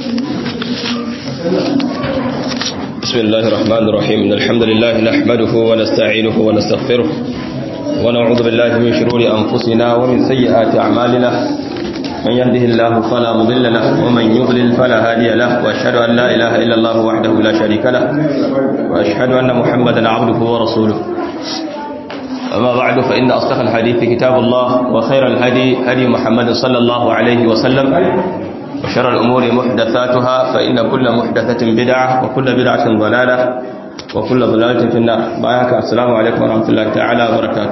بسم الله الرحمن الرحيم إن الحمد لله نحمده ونستعينه ونستغفره ونعوذ بالله من شرور أنفسنا ومن سيئات أعمالنا من يهده الله فلا مضل له ومن يضلل فلا هادي له وأشهد أن لا إله إلا الله وحده لا شريك له وأشهد أن محمدا عبده ورسوله أما بعد فإن أصدق الحديث كتاب الله وخير الهدي هدي محمد صلى الله عليه وسلم وشر الأمور محدثاتها فإن كل محدثة بدعة وكل بدعة ضلالة وكل ضلالة في النار. بارك السلام عليكم ورحمة الله تعالى وبركاته.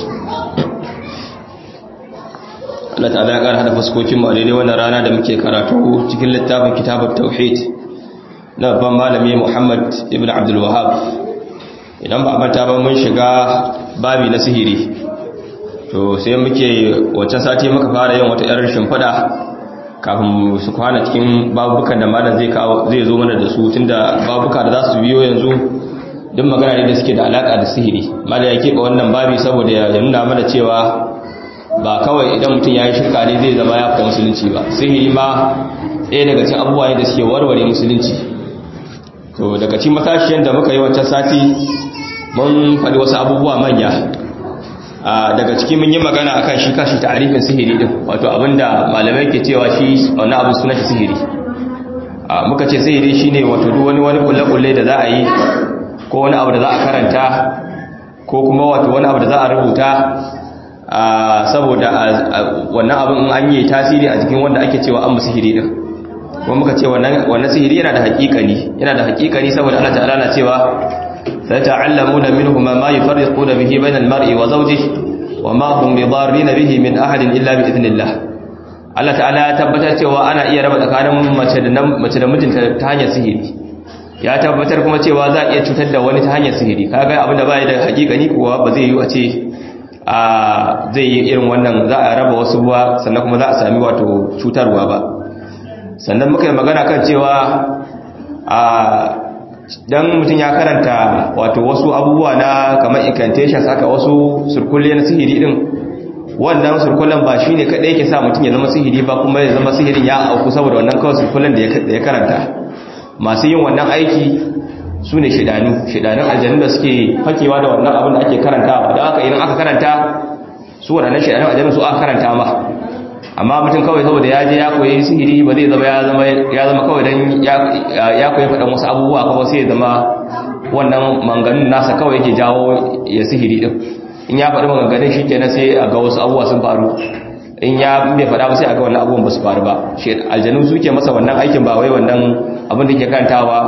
Allah ta'ala ya ƙara hada fuskokin mu a daidai wannan rana da muke karatu cikin littafin kitabut tauhid na babban malami Muhammad ibn Abdul Wahhab. Idan ba manta ba mun shiga babi na sihiri, to sai muke wacce sati muka fara yin wata yar shimfida kafin su kwana cikin babukan da malam zai zo mana da su, tunda babuka da za su biyo yanzu duk magana ne da suke da alaka da sihiri. Malam ya keɓe wannan babi saboda ya nuna mana cewa ba kawai idan mutum ya yi shirka ne zai zama ya fita musulunci ba, sihiri ma ɗaya daga cikin abubuwa ne da suke warware musulunci. To daga cikin matashiyan da muka yi wancan sati mun faɗi wasu abubuwa manya. Daga cikin mun yi magana akan shi kashi ta'arifin sihiri din, wato abinda malamai ke cewa shi wani abu suna shi sihiri. Muka ce sihiri shine wato duk wani kulle-kulle da za a yi, ko wani abu da za a karanta, ko kuma wato wani abu da za a rubuta saboda wannan abin in an yi tasiri a jikin wanda ake cewa an sihiri din. Kuma muka ce wannan sihiri yana da haƙiƙani saboda Allah ta'ala na cewa فَتَعَلَّمُونَ مِنْهُمَا مَا يُفَرِّقُونَ بِهِ بَيْنَ الْمَرْءِ وَزَوْجِهِ وَمَا هُمْ بِضَارِّينَ بِهِ مِنْ أَحَدٍ إِلَّا بِإِذْنِ اللَّهِ. Allah ta'ala ya tabbatar cewa ana iya raba tsakanin mace da mijinta ta hanyar sihiri. Ya tabbatar kuma cewa za a iya cutar da wani ta hanyar sihiri. Kaga abin da bai da haƙiƙani kuwa ba zai yi a ce zai yi irin wannan, za a raba wasu ruwa sannan kuma za a sami wato cutarwa ba. Sannan muka yi magana kan cewa dan mutum ya karanta wato wasu abubuwa na kamar incantations, haka wasu surkulle na sihiri din, wannan surkullen ba shine kadai yake sa mutum ya zama sihiri ba, kuma ya zama sihirin ya auku saboda wannan kawai surkullen da ya karanta. Masu yin wannan aiki su ne shidanun aljannu da suke fakewa da wannan abin da ake karantawa. Don haka idan aka karanta su waɗannan shidanun aljannu su aka karanta ma, amma mutum kawai saboda ya je ya koyi sihiri ba zai zama ya zama kawai dan ya koyi faɗan wasu abubuwa kawai sai ya zama wannan manganun nasa kawai yake jawo ya sihiri din. In ya faɗi maganganun shi kenan sai a ga wasu abubuwa sun faru, in ya bai faɗa ba sai a ga wannan abubuwan ba su faru ba. Shi aljanu suke masa wannan aikin, ba wai wannan abin da ke karantawa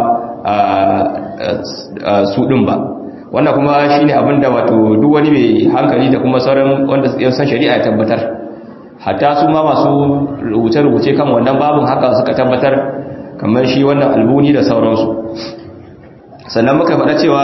su din ba. Wannan kuma shine abin da wato duk wani mai hankali da kuma sauran wanda ya san shari'a ya tabbatar. Hatta su ma masu rubuce-rubuce kan wannan babin haka suka tabbatar, kamar shi wannan albuni da sauransu. Sannan muka faɗa cewa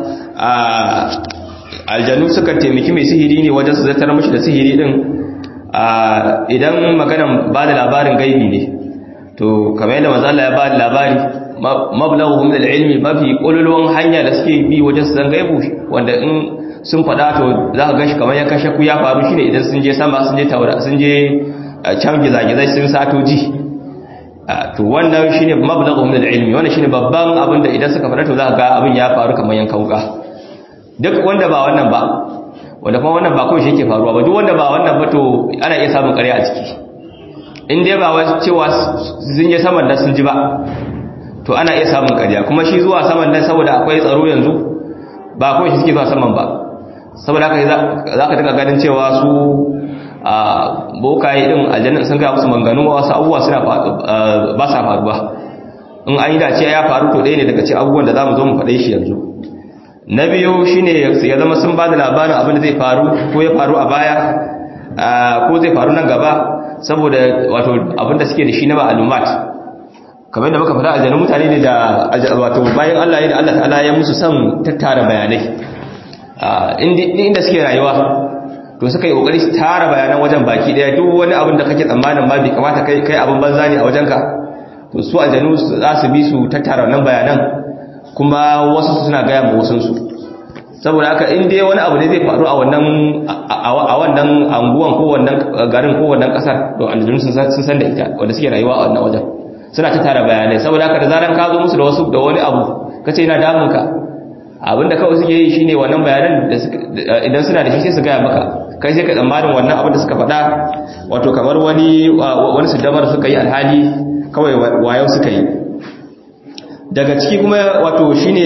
aljanu suka taimaki mai sihiri ne wajen su zartar mashi da sihiri din. Idan maganan ba da labarin gaibi ne, to kamar yadda manzo Allah ya ba da labari, mablaghuhum min al-ilmi, mafi kululun hanya da suke bi wajen su san gaibu, wanda in sun faɗa to za ka ganshi kamar ya kashe ku ya faru shine idan sun je sama, sun je taura, sun je can gizagizai, sun sato ji. To wannan shine mablaghuhum min al-ilmi, wannan shine babban abin da idan suka faɗa to za ka ga abin ya faru kamar yankan wuka. Duk wanda ba wannan ba, wanda kuma wannan ba kawai shi yake faruwa ba, duk wanda ba wannan ba to ana iya samun ƙarya a ciki. In dai ba wai cewa sun je saman nan sun ji ba, to ana iya samun ƙarya. Kuma shi zuwa saman nan saboda akwai tsaro yanzu, ba kawai shi suke zuwa saman ba, saboda haka za ka daga ganin cewa su bokaye din aljanna sun ga musu manganu wasu abubuwa suna ba sa faruwa. In an yi dace ya faru to ɗaya ne daga cikin abubuwan da za mu zo mu faɗe shi yanzu. Na biyu shine ya zama sun ba da labarin abin da zai faru, ko ya faru a baya, ko zai faru nan gaba, saboda wato abin da suke da shi na ma'lumat. Kamar da muka faɗa aljannu mutane ne da wato bayan Allah ne da Allah ta'ala ya musu son tattara bayanai. Inda suke rayuwa to suka yi kokari su tara bayanan wajen baki daya. Duk wani abin da kake tsammanin ma bai kamata kai abin banza ne a wajenka, to su aljannu za su bi su tattara wannan bayanan, kuma wasu suna gaya ma wasunsu. Saboda haka in dai wani abu ne zai faru a wannan anguwan ko wannan garin ko wannan kasar, to aljannu sun san da ita, wanda suke rayuwa a wannan wajen. suna ta tara bayanai saboda haka da zaran ka zo musu da wani abu kace ina damun ka abinda kawai suke yi shine wannan bayanan idan suna da shi sai su gaya maka kai sai ka tsammanin wannan abin da suka faɗa wato kamar wani su dabar suka yi alhali kawai wayo suka yi daga ciki kuma wato shine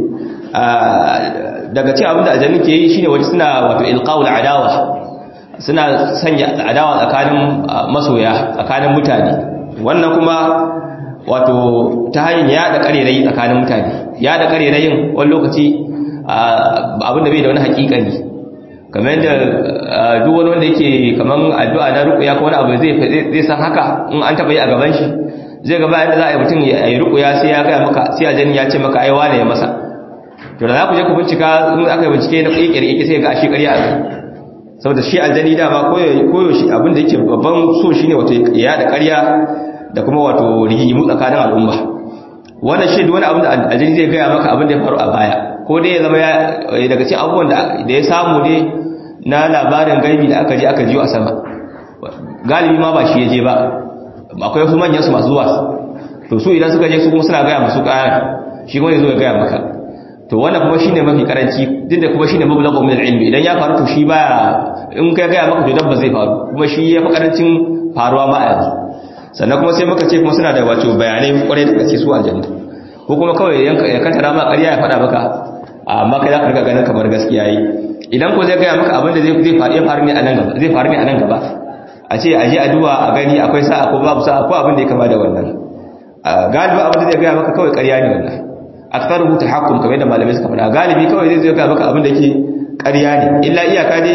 daga cikin abin da aljannu ke yi shine wato suna wato ilqaul adawa suna sanya adawa tsakanin masoya tsakanin mutane wannan kuma wato ta hanyar yada karerayi tsakanin mutane yada karerayin wani lokaci abin da bai da wani hakikani kamar yadda duk wani wanda yake kaman addu'a na ruqya ko wani abu zai san haka in an taba yi a gaban shi zai ga bayan da za a yi mutum ya yi ruqya sai ya ga maka sai aljanni ya ce maka ai wane ya masa to da za ku je ku bincika in aka yi bincike na kirkire sai ga shi ƙarya a kai saboda shi aljanni dama koyo shi abin da yake babban so shine wato ya da ƙarya da kuma wato rigimu tsakanin al'umma wannan shi duk wani abin da aljanni zai gaya maka abin da ya faru a baya ko dai ya zama daga cikin abubuwan da ya samu ne na labarin gaibi da aka je aka jiyo a sama galibi ma ba shi ya je ba akwai wasu manyan su masu zuwa to su idan suka je su kuma suna gaya masu ƙara shi kuma ya zo ya gaya maka to wannan kuma shine mafi karanci duk da kuma shine mablaghu min al-ilmi idan ya faru to shi baya in kai gaya maka to dabba zai faru kuma shi ya fi karancin faruwa ma a yanzu sannan kuma sai muka ce kuma suna da wato bayanai kwarai da gaske su aljanna ko kuma kawai ya kantara ma ƙarya ya faɗa maka amma kai za ka riga ganin kamar gaskiya yi idan ko zai gaya maka abin da zai faru ne a nan gaba zai faru ne a nan gaba a ce aje a duba a gani akwai sa'a ko babu sa'a ko abin da ya kama da wannan galibi abin da zai gaya maka kawai ƙarya ne wannan aktharuhu tahakkum kamar da malamai suka faɗa galibi kawai zai gaya maka abin da yake ƙarya ne illa iyaka ne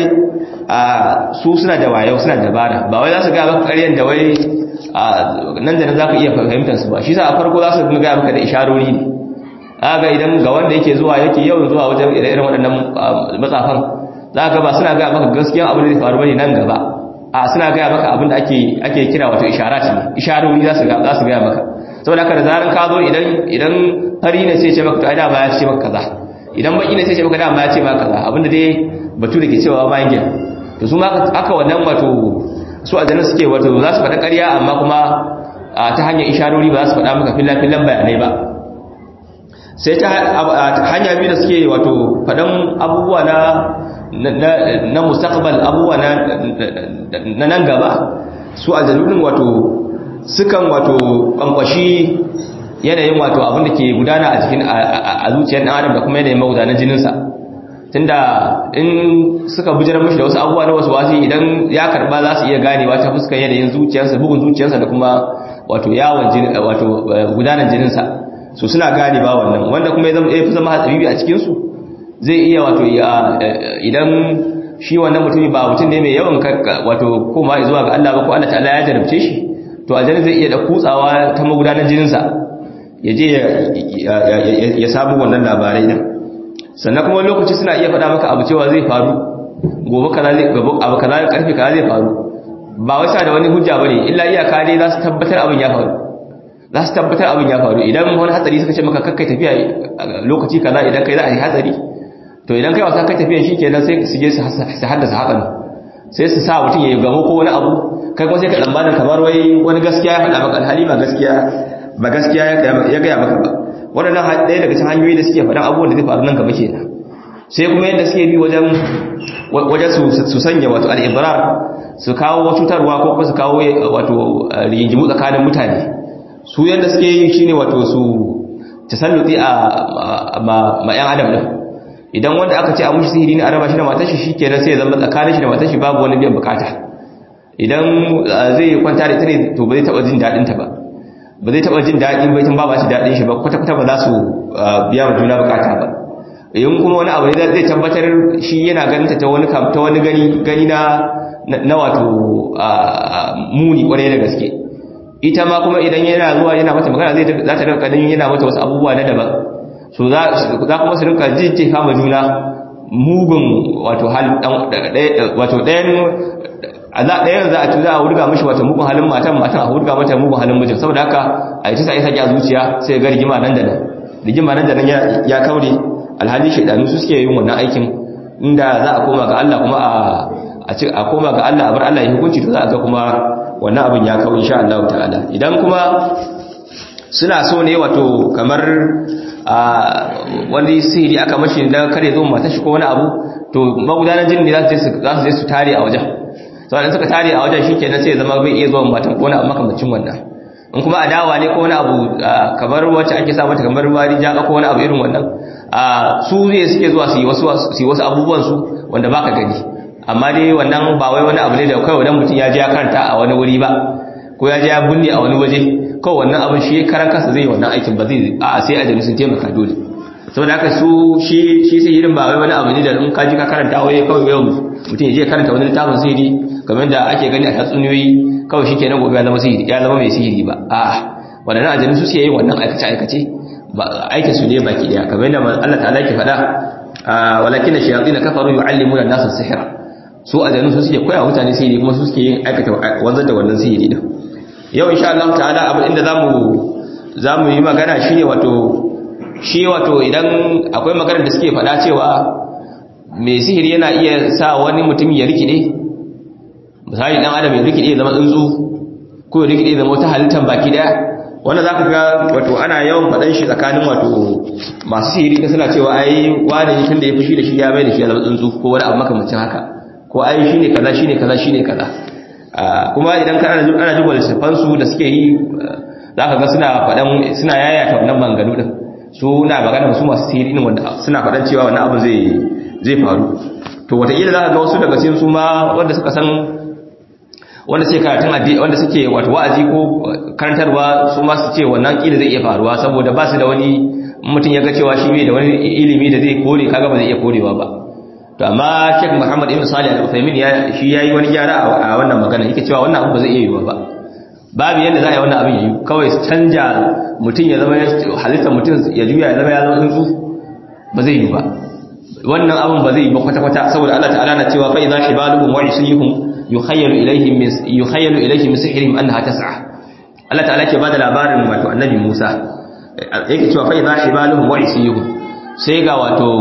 su suna da wayo suna da dabara ba wai za su gaya maka ƙaryan da wai nan da nan za ka iya fahimtar su ba shi sa a farko za su gaya maka da isharori ne ga idan ga wanda yake zuwa yake yawan zuwa wajen irin waɗannan matsafan za ka ba suna gaya maka gaskiyan abin da zai faru bane nan gaba suna gaya maka abin da ake kira wato isharat ne isharori za su gaya maka saboda haka da zaran ka zo idan fari ne sai ce maka to ai da ba ya ce maka kaza idan baki ne sai ce maka da ba ya ce maka kaza abinda dai batu da ke cewa bayan gina to su ma aka wannan wato su aljanna suke wato za su faɗa ƙarya amma kuma ta hanyar isharori ba za su faɗa maka fillan bayanai ba sai ta hanya biyu da suke wato faɗan abubuwa na mustaqbal abubuwa na nan gaba su aljannu wato sukan wato kwankwashi yanayin wato abin da ke gudana a cikin a zuciyar ɗan adam da kuma yanayin magudanar jininsa tunda in suka bujirar mashi da wasu abubuwa na wasu wasi idan ya karba za su iya ganewa ta fuskar yanayin zuciyarsa bugun zuciyarsa da kuma wato yawon wato gudanar jininsa so suna gane ba wannan wanda kuma ya fi zama hatsabibi a cikinsu zai iya wato idan shi wannan mutumi ba mutum ne mai yawan wato koma zuwa ga Allah ba ko Allah ta'ala ya jarabce shi to aljanna zai iya da kutsawa ta magudanar jininsa ya je ya samu wannan labarai din sannan kuma lokaci suna iya faɗa maka abu cewa zai faru gobe kaza abu kaza karfe kaza zai faru ba wai sa da wani hujja bane illa iyaka dai za su tabbatar abin ya faru idan wani hatsari suka ce maka kakkai tafiya lokaci kaza idan kai za a yi hatsari to idan kai wasa kai tafiya shikenan sai su je su haddasa hatsari sai su sa mutum ya gamo ko wani abu kai kuma sai ka tsammanin kamar wai wani gaskiya ya faɗa maka alhali ba gaskiya ya gaya maka ba waɗannan ɗaya daga cikin hanyoyi da suke faɗan abubuwan da zai faru nan gaba kenan sai kuma yadda suke bi wajen su sanya wato al'ibrar su kawo cutarwa ko kuma su kawo wato rigingimu tsakanin mutane su yadda suke yi shine wato su tasalluti ma 'yan adam din idan wanda aka ce a mushi sihiri ne a raba shi da matar shi shikenan sai ya zama tsakanin shi da matar shi babu wani biyan bukata idan zai kwanta da ita ne to ba zai taɓa jin daɗin ta ba zai taɓa jin daɗin bai tun ba shi daɗin shi ba kwata-kwata ba za su biya wa juna bukata ba yin kuma wani abu ne zai tabbatar shi yana ganin ta wani gani na wato muni kwarai da gaske ita ma kuma idan yana zuwa yana mata magana za ta rinka ganin yana mata wasu abubuwa na daban so za kuma su rinka jijjefa ma juna mugun wato ɗayan za a wurga mashi wata mugun halin matan a wurga mata mugun halin mijin saboda haka a yi ta sa a zuciya sai ga rigima nan da nan ya kaure alhali shaidanu su suke yin wannan aikin inda za a koma ga Allah kuma a koma ga Allah a bar Allah ya hukunci to za a ga kuma wannan abin ya kawo insha Allah ta'ala idan kuma suna so ne wato kamar wani sihiri aka mashi da kare zo mata shi ko wani abu to magudanar jini za su je su tare a wajen saboda suka tare a wajen shikenan sai ya zama bai iya zuwa matan ko wani abu makamacin wannan in kuma adawa ne ko wani abu kamar wacce ake sa mata kamar wari jaka ko wani abu irin wannan su ne suke zuwa su yi wasu abubuwan su wanda baka gani amma dai wannan ba wai wani abu ne da kai wadan mutum ya je ya karanta a wani wuri ba ko ya je ya bunne a wani waje kawai wannan abin shi karan kansa zai wannan aikin ba zai sai ajali sun taimaka dole saboda haka su shi sai irin ba wai wani abu ne da in ka ji ka karanta wai kawai yau mutum ya je karanta wani littafin sihiri kamar da ake gani a tatsuniyoyi kawai shi kenan gobe ya zama sihiri ya zama mai sihiri ba wadannan ajali su suke yin wannan aikace ba aikin su ne baki daya kamar da Allah ta'ala yake faɗa walakin ash-shayatin kafaru yu'allimuna an-nasa as-sihra su ajali su suke koya mutane sihiri kuma su suke yin aikata wanzar da wannan sihiri din yau insha Allah ta'ala abin inda zamu yi magana shine wato idan akwai maganar da suke faɗa cewa mai sihiri yana iya sa wani mutum ya rikide misali dan adam ya rikide ya zama tsuntsu ko ya rikide ya zama wata halittar baki daya wanda zaka ga wato ana yawan faɗan shi tsakanin wato masu sihiri da suna cewa ai wani tun da ya fushi da shi ya bai da shi ya zama tsuntsu ko wani abu makamancin haka ko ai shine kaza kuma idan ana jin littafan su da suke yi zaka ga suna yayata wannan bangano din suna magana su masu sihiri din wanda suna faɗan cewa wannan abu zai faru to wataƙila za ka ga wasu daga cikin su ma wanda suka san wanda suke karatun addini wanda suke wato wa'azi ko karantarwa su ma su ce wannan kila zai iya faruwa saboda ba su da wani mutum ya ga cewa shi bai da wani ilimi da zai kore kaga ba zai iya korewa ba to amma Sheikh Muhammad Ibn Salih Al-Uthaymeen shi yayi wani gyara a wannan magana yake cewa wannan abu ba zai iya yiwa ba babu yanda za a yi wannan abin yayi kawai canja mutum ya zama halitta mutum ya juya ya zama ya zama tsuntsu ba zai yi ba wannan abin ba zai yi ba kwata-kwata saboda Allah ta'ala na cewa fa idza hibaluhum wa isyyuhum yukhayyalu ilayhim min sihrihim annaha tas'a Allah ta'ala ke bada labarin wato annabi Musa yake cewa fa idza hibaluhum wa isyuhum sai ga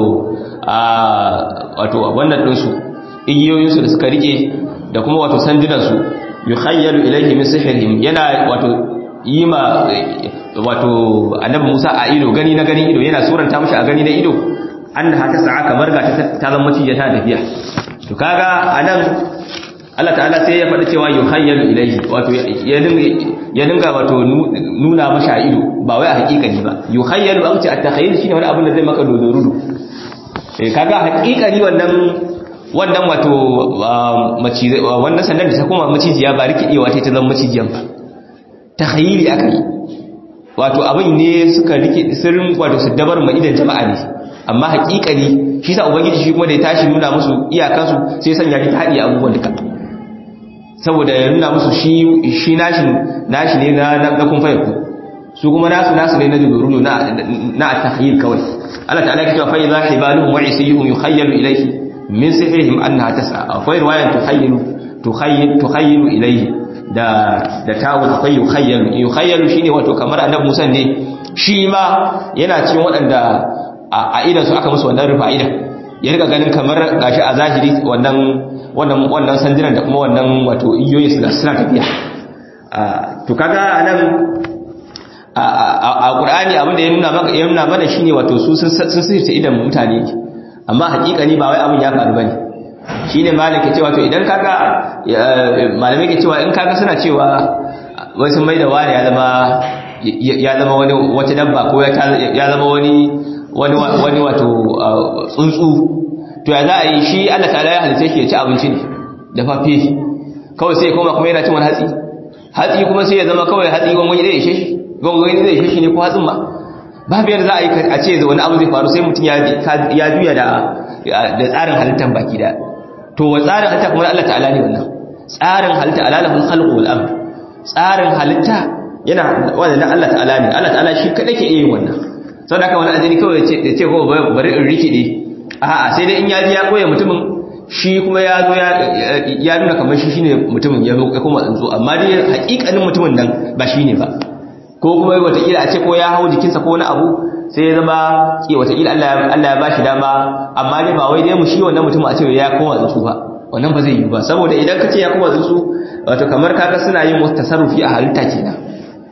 wato wannan din su igiyoyin su da suka rike da kuma wato sandunan su yukhayyalu ilayhim min sihrihim yana wato yima wato annabi Musa a ido gani na gani ido yana suranta mishi a gani na ido annaha tas'a kamar ga ta zama maciya ta tafiya to kaga anan Allah ta'ala sai ya faɗi cewa yukhayyalu ilayhi wato ya dinga wato nuna masa ido ba wai a hakikani ba yukhayyalu an ce at-takhayyul shine wani abin da zai maka dodorudu kaga hakikani wannan wato macizi wannan sandan da ta koma maciziya ba rikidewa ta zama maciziyan ba takhayyuli akai wato abin ne suka rike sirrin wato su dabar ma idan jama'a ne amma hakikani shi sa ubangiji shi kuma da ya tashi nuna musu iyakansu sai sanya shi ta hadi abubuwan duka saboda ya nuna musu shi nashi ne na kun fayaku su kuma nasu ne na duburu na at-takhayyul kawai Allah ta'ala ya ce fa idha hibaluhum wa isyyuhum yukhayyalu ilayhi min sihrihim annaha tas'a akwai riwayan tukhayyalu ilayhi da tawo akwai yukhayyalu shine wato kamar annabi Musa ne shi ma yana cikin waɗanda a idan su aka musu wannan rufa idan ya riga ganin kamar gashi a zahiri wannan sandinan da kuma wannan wato iyoyi suna tafiya to kaga anan a Qur'ani abin da ya nuna mana shine wato su sun sirta idan mutane amma hakikani ba wai abin ya faru bane shine malaka cewa to idan kaga malamai ke cewa in kaga suna cewa wai sun mai da wani ya zama wani wata dabba ko ya zama wani wato tsuntsu to ya za a yi shi Allah ta'ala ya halitta shi ya ci abinci ne da fafe kawai sai kuma yana cin wani hatsi kuma sai ya zama kawai hatsi gwangwani zai ishe shi ne ko hatsin ma babu yadda za a yi a ce wani abu zai faru sai mutum ya juya da tsarin halittar baki da to wa tsarin halitta kuma Allah ta'ala ne wannan tsarin halitta alalahul khalqu wal amr tsarin halitta yana wannan Allah ta'ala ne Allah ta'ala shi kadai ke yin wannan saboda haka wani ajini kawai ya ce ko bari in rikide a'a sai dai in ya ji ya koya mutumin shi kuma ya zo ya nuna kamar shi shine mutumin ya zo kuma tsuntsu amma dai hakikanin mutumin nan ba shine ba ko kuma wataƙila a ce ko ya hau jikinsa ko wani abu sai ya zama wataƙila Allah ya bashi dama amma dai ba wai dai mu shi wannan mutum a ce ya koma tsuntsu ba wannan ba zai yi ba saboda idan ka ce ya koma tsuntsu wato kamar kaga suna yin wasu tasarrufi a halitta kenan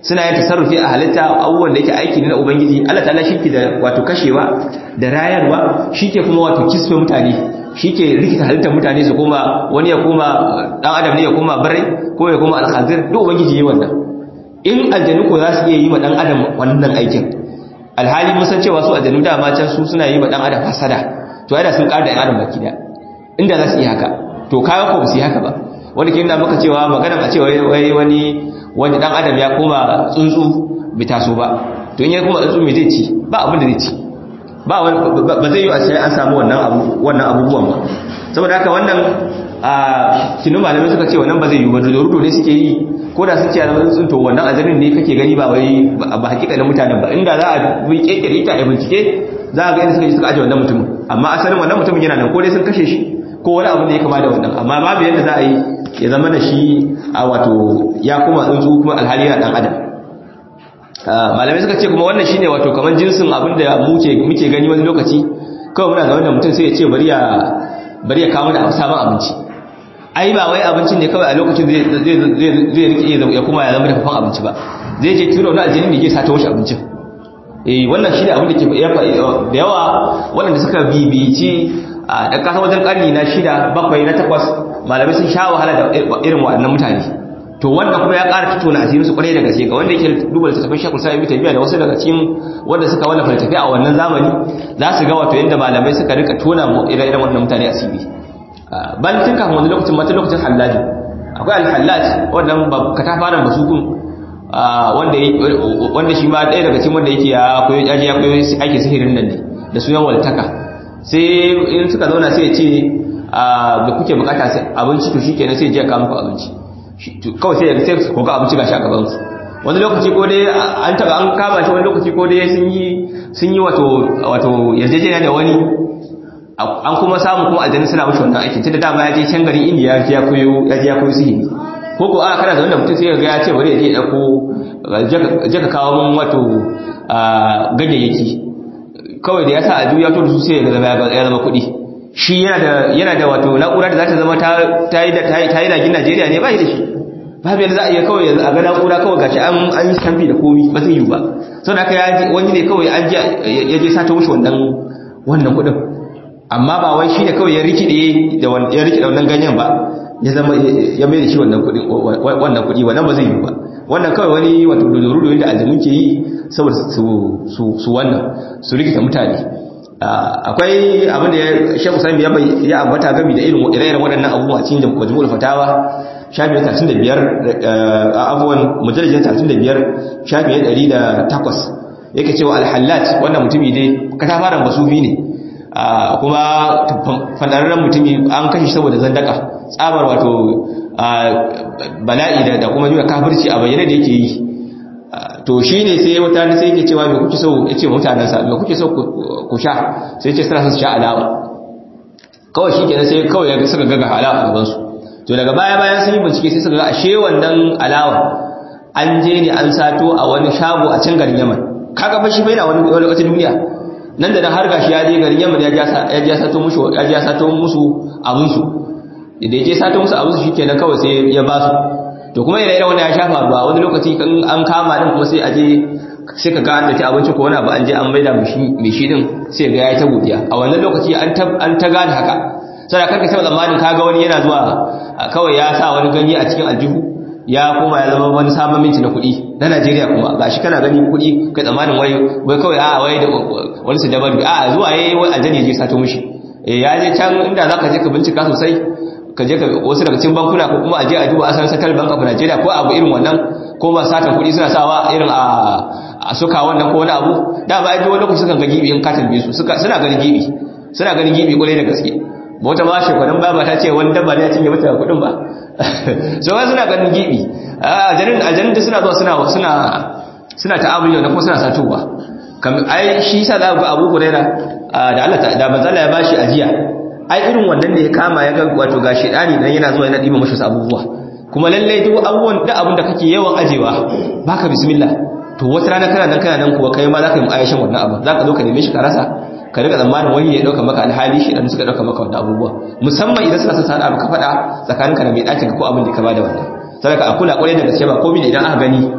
suna yin tasarrufi a halitta abubuwan da yake aiki ne na ubangiji. Allah ta'ala shi ke da wato kashewa da rayarwa, shi ke kuma wato kisfe mutane, shi ke rikita halittar mutane su koma wani ya koma dan adam ne ya koma barai ko ya koma alhazir, duk ubangiji yi wannan. In aljanu ko za su iya yi ma dan adam wannan aikin, alhali mun san cewa su aljanu dama can su suna yi ma dan adam hasada, to ai da sun ƙara da adam baki da inda za su yi haka, to kayan ko ba su yi haka ba. Wanda ke nuna maka cewa magana a cewa wani dan adam ya koma tsuntsu bai taso ba, to in ya koma tsuntsu mai zai ci, ba abin da zai ci, ba zai yi a sai an samu wannan abubuwan ba. Saboda haka wannan kinu malamai suka ce wannan ba zai yi ba, da rudo ne suke yi, ko da sun ce a tsuntsun to wannan azarin ne kake gani ba wai ba hakikanin mutanen ba. Inda za a bi kekere ta a bincike za a ga yadda suka ji suka aje wannan mutumin, amma asalin wannan mutumin yana nan, ko dai sun kashe shi ko wani abu da ya kama da wannan, amma babu yadda za a yi ya zama da shi a wato ya kuma tsuntsu kuma alhali yana dan adam. Malamai suka ce kuma wannan shine wato kaman jinsin abin da muke gani wani lokaci, kawai muna ga wannan mutum sai ya ce bari ya kawo da sabon abinci. Ai ba wai abincin ne kawai a lokacin zai rike ya kuma ya zama da fafan abinci ba, zai je turo na aljini ne ke sata wasu abincin. Wannan shine abin da ke da yawa waɗanda suka bibici da kasa wajen karni na 6, 7, na 8 malamai sun sha wahala da irin waɗannan mutane. To wannan kuma ya ƙara tattauna asirin su kwarai da gaske ga wanda yake duba littattafan Sheikhul Islam Ibn Taymiyyah da wasu daga cikin wanda suka wallafa littafi a wannan zamani, za su ga wato yadda malamai suka rika tona mu irin wannan mutane asiri. Ban tun kafin wani lokacin mata lokacin Hallaj, akwai al-Hallaj wannan katafaren basukun wanda shi ma ɗaya daga cikin wanda yake ya koyo aikin sihirin nan ne da sunan waltaka. Sai in suka zauna sai ya ce da kuke bukata abinci to shikenan sai ya je ka muku abinci, kawai sai ku ga abinci gashi a gaban su. Wani lokaci ko dai an kama shi, wani lokaci ko dai sun yi wato yarjejeniya da wani, an kuma samu kuma aljanna suna mushi wannan aikin, tunda dama ya je can garin Indiya ya koyo sihiri. Ko ko kana da wanda mutum sai ga ya ce bari ya je ya dauko je ka kawo mun wato ganyayyaki, kawai da ya sa a juya to da su sai ya zama kuɗi. Shi yana da wato na'ura da za ta zama ta yi ragin Najeriya ne, ba yi da shi, babu yadda za a iya kawai a ga na'ura kawai gashi an yi stamfi da komi, ba zai yi ba. Sau da aka wani ne kawai ya je sata wuce wannan kuɗin, amma ba wai shi ne kawai ya rikide wannan ganyen ba, ya zama ya mai da shi wannan kuɗi, wannan ba zai yi ba. Wannan kawai wani wato dodorudo da aljamu ke yi saboda su rikita mutane. Akwai abin da Sheikh Usman ya ambata gami da irin waɗannan abubuwa a cikin Majmu'ul Fatawa shafi 35 abubuwan mujallad 35 shafi 108 yake cewa al-Hallaj wannan mutumi dai katafaran basufi ne, kuma fanararren mutumi an kashe shi saboda zandaka, tsabar wato bala'i da kuma nuna kafirci a bayyane da yake yi. To shi ne sai wata ne sai yake cewa me kuke so, ya ce mutanensa me kuke so ku sha, sai ce suna su sha alawa. Kawai shi kenan sai kawai ya suka gaga alawa a gabansu. To daga bayan sun yi bincike sai suka ga ashe wannan alawa an je ne an sato a wani shago a can garin Yaman. Kaga fa shi bai na wani wata duniya, nan da nan har gashi ya je garin Yaman ya je sato musu abunsu. Da ya je sato musu abunsu shikenan kawai sai ya ba su. To kuma yana wanda ya shafa ba wani lokaci kan an kama din kuma sai aje sai ka ga an dace abinci ko wani abu an je an maida mai shi din sai ga yayi ta godiya. A wannan lokaci an ta gane haka, sai ka taba zamanin kaga wani yana zuwa kawai ya sa wani ganye a cikin aljihu ya kuma ya zama wani sabon minti na kuɗi na Najeriya, kuma gashi kana gani kuɗi kai tsammanin wai kawai wai da wani su dabar zuwa yayi wai aljani ya je sato mishi. Ya je can inda zaka je ka bincika sosai, ka je wasu daga cikin bankuna ko kuma a je a duba asalin Central Bank of Nigeria ko abu irin wannan, ko ba satan kuɗi suna sawa irin a suka wannan ko wani abu da ba ji wani lokaci sukan ga gibi in ka tambaye su suna ganin gibi kwarai da gaske. Wata ma shekwarin ba ta ce wani dabba ne ya cinye mata kuɗin ba so wani suna ganin gibi aljanin da suna zuwa suna ta'amuli da kuma suna satowa. Ai shi sa za ga Abu Hurairah da Allah da manzala ya bashi ajiya, ai irin wannan ne ya kama ya ga wato ga shedani dan yana zuwa yana diba mashi wasu abubuwa, kuma lalle duk abubuwan da abin da kake yawan ajewa baka bismillah, to wata rana kana nan kuwa kai ma zaka yi mu'ayyashin wannan abu, zaka zo ka neme shi ka rasa, ka riga zamanin wani ya dauka maka alhali shi dan suka dauka maka wannan abubuwa, musamman idan suna son abu ka fada tsakaninka da mai dakin ka ko abin da ka bada wannan. Saboda a kula kwarai da gaske ba komai idan aka gani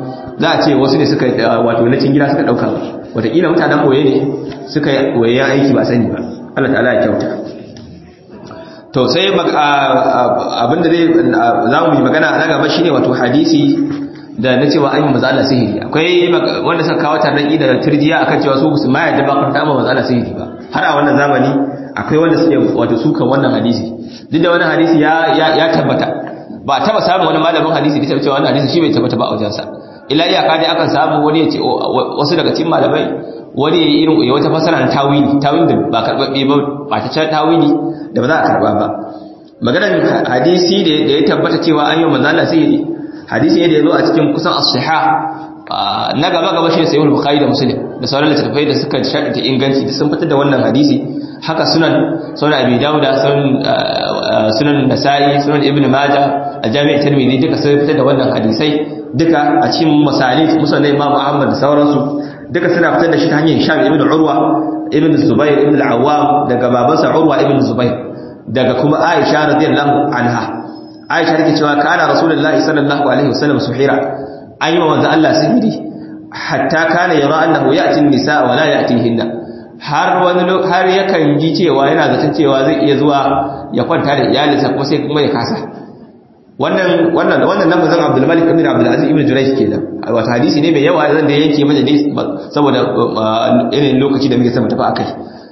za a ce wasu ne suka wato na cin gida suka dauka wataƙila mutanen boye ne suka koyayyan aiki ba sani ba Allah ta'ala ya kyauta. To sai abinda za mu yi magana na gaba shine wato hadisi da na cewa an yi manzo Allah sihiri. Akwai wanda suka kawo tarnaki da turjiya akan cewa su ma yadda ba kan amma manzo Allah sihiri ba. Har a wannan zamani akwai wanda suke wato sukan wannan hadisi. Duk da wannan hadisi ya tabbata. Ba taba samun wani malamin hadisi da cewa wannan hadisi shi bai tabbata ba a wajensa. Ila iyaka dai akan samu wani ya ce wasu daga cikin malamai wani ya yi irin wata fasara tawili da ba karbabbe ba ta can tawili da ba za a karba ba. Maganar hadisi da ya tabbata cewa an yi manzo Allah sihiri hadisi ne da ya zo a cikin kusan as-sihah na gaba shi sahih al-bukhari da muslim da sauran littattafai da suka shaɗa inganci da sun fitar da wannan hadisi. Haka sunan abi dawuda sunan nasa'i sunan ibnu majah al-jami' tirmidhi duka sun fitar da wannan hadisai duka a cikin masalih musnad imam ahmad da sauransu duka suna fitar da shi ta hanyar hisham ibn urwa ibn zubair ibn al-awwam daga babansa urwa ibn zubair daga kuma aisha radiyallahu anha. Aisha take cewa kana rasulullahi sallallahu alaihi wasallam suhira ayyuma manzo Allah sihiri hatta kana yara annahu ya'ti an-nisa wa la ya'tihinna har yakan ji cewa yana zaton cewa zai iya zuwa ya kwanta da iyalinsa kuma sai kuma ya kasa. Wannan lafazin Abdul Malik ibn Abdul Aziz ibn Jurayj kenan. Wato hadisi ne mai yawa zan da yanke mana ne saboda irin lokaci da muke son mu tafi akai.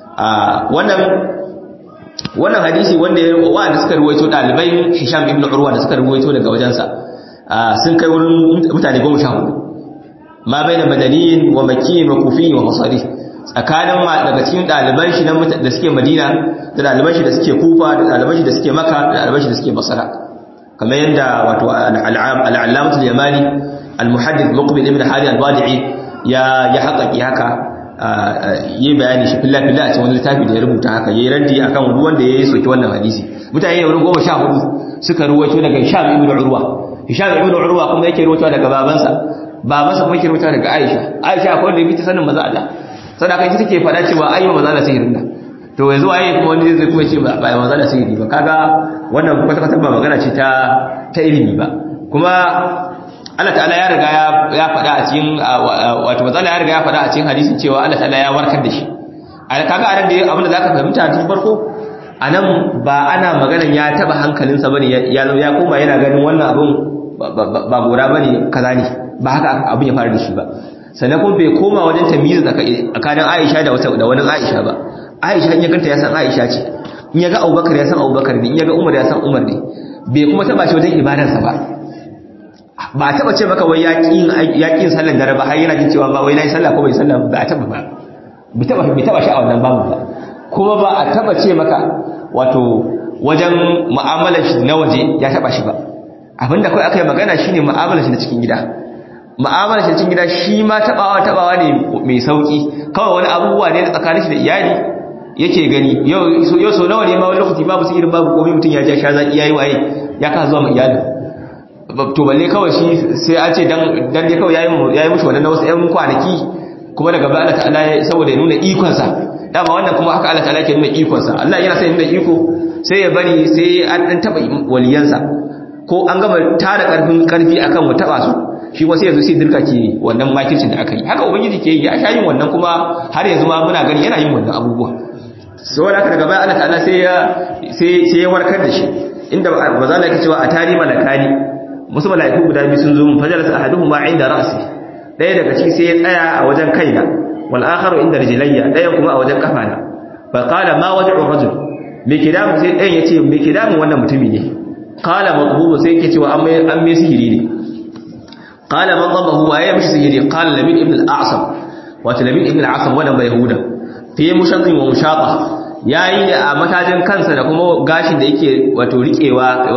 Wannan hadisi wanda suka ruwaito dalibai Hisham ibn Urwa da suka ruwaito daga wajensa sun kai wurin mutane 14 ma baina madaniyin wa makkiyin wa kufiyin wa basri tsakanin daga cikin daliban shi da suke Madina da daliban shi da suke Kufa da daliban shi da suke Makka da daliban shi da suke Basra kamar yanda wato al-Allamah al-Yamani al-Muhaddith Muqbil ibn Hadi al-Wadi'i ya haƙaƙi haka yi bayani shi filla-filla a cikin wani littafi da ya rubuta haka yayi raddi akan duk wanda ya soki wannan hadisi. Mutane wurin 14 suka ruwaito daga Hisham ibn Urwa. Hisham ibn Urwa kuma yake ruwaito daga babansa kuma yake ruwaito daga Aisha akwai wanda yake sanin manzo Allah sadaka ita take fada cewa ayyuma manzo Allah sihirin nan. To yanzu waye kuma wani zai kuma ce ba manzo Allah sihiri ba. Kaga wannan kwata-kwata ba magana ce ta ilimi ba. Kuma Allah ta'ala ya riga ya faɗa a cikin wato manzo Allah ya riga ya faɗa a cikin hadisin cewa Allah ta'ala ya warkar da shi. Kaga anan da abin da zaka fahimta tun farko anan ba ana maganan ya taba hankalinsa bane ya koma yana ganin wannan abun ba gora bane kaza ne ba haka abin ya fara da shi ba. Sannan kuma bai koma wajen tamyiz tsakanin Aisha da wani Aisha ba. Aisha in ya ganta ya san Aisha ce, in ya ga Abubakar ya san Abubakar ne, in ya ga Umar ya san Umar ne. Bai kuma taba shi wajen ibadarsa ba. Ba a taba ce maka wai yaƙin sallan dare ba har yana jin cewa ba wai nayi sallah ko bai sallah ba a taba ba. Bai taba shi a wannan babu ba. Kuma ba a taba ce maka wato wajen mu'amalar shi na waje ya taba shi ba. Abinda kai aka yi magana shine mu'amalar shi na cikin gida. Mu'amalar shi cikin gida shi ma tabawa ne mai sauki. Kawai wani abubuwa ne tsakanin shi da iyali yake gani yau so nawa ne ma wani lokaci babu sihirin babu komai mutum ya ja sha zaki yayi waye ya ka zuwa mai iyali. To balle kawai shi sai a ce dan dai kawai yayi mushi wannan wasu ƴan kwanaki kuma daga baya Allah ta'ala saboda ya nuna ikon sa. Dama wannan kuma haka Allah ta'ala yake nuna ikon sa. Allah yana sai nuna iko sai ya bari sai an dan taba waliyansa ko an gama tara karfi akan mu taba su. Shi wasu yanzu sai dirka ke wannan makircin da aka yi haka ubangiji ke yi ya sha yin wannan kuma har yanzu ma muna gani yana yin wannan abubuwa saboda haka daga baya Allah ta'ala sai ya warkar da shi inda maza Allah yake cewa a tari malakani musu malaiku guda biyu sun zo mun fajalat ahaduhuma inda ra'si daya daga ciki sai ya tsaya a wajen kaina wal akharu inda rijlayya dayan kuma a wajen kafana fa qala ma waj'u rajul me kidamu sai dayan yace me kidamu wannan mutumi ne qala madhubu sai yake cewa an me sihiri ne قال من ضمه وهي مش سيدي قال لبيد ابن الأعصم وتلبيد ابن الأعصم ولم يهودا في مشط ومشاطة yayi a matajin kansa da kuma gashin da yake wato rikewa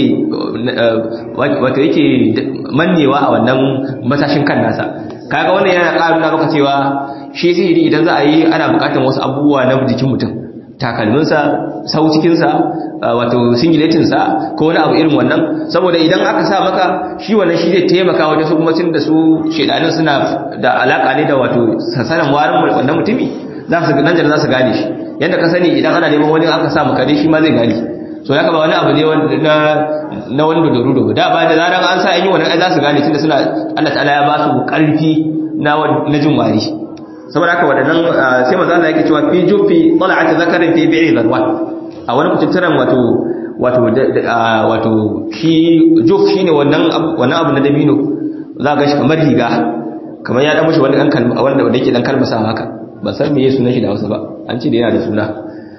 wato yake mannewa a wannan matashin kan nasa kaga wannan yana ƙara nuna maka cewa shi sihiri idan za a yi ana buƙatar wasu abubuwa na jikin mutum takalminsa sau cikinsa wato singiletinsa ko wani abu irin wannan saboda idan aka sa maka shi wannan shi zai taimaka wajen su kuma tun da su shedanin suna da alaka ne da wato sasanan warin wannan mutumi za su nan da za su gane shi yanda ka sani idan ana neman wani aka sa maka dai shi ma zai gane so ya ba wani abu ne na wani dodo da ba da zaran an sa yi wannan ai za su gane tunda suna Allah ta'ala ya ba su karfi na jin wari saboda haka wadannan sai manzo Allah yake cewa fi jufi tala'at zakarin fi bi'i zarwa a wani kututturan wato shi juf shine wannan abu na dabino za ga shi kamar riga kamar ya dan mushi wani dan kalma wanda yake dan kalmasa haka ban san me yake sunan shi da Hausa ba an ce da yana da suna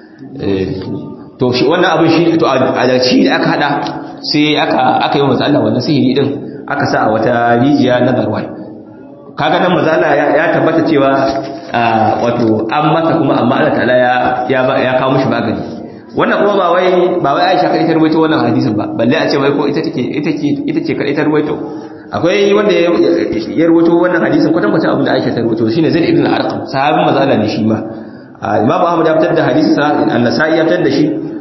to shi wannan abin shi to a shi da aka hada sai aka yi manzo Allah wannan sihiri din aka sa a wata rijiya na zarwa kaga nan manzo Allah ya tabbata cewa wato an masa kuma amma Allah ta'ala ya kawo mishi magani wannan kuma ba wai Aisha kai ta ruwaito wannan hadisin ba balle a ce wai ko ita ce kai ta ruwaito akwai wanda ya ruwaito wannan hadisin kwatan abin da Aisha ta ruwaito shine Zaid ibn al-Arqam sahabin manzo Allah ne shi ma Imam Ahmad ya fitar da hadisin sa An-Nasa'i ya fitar da shi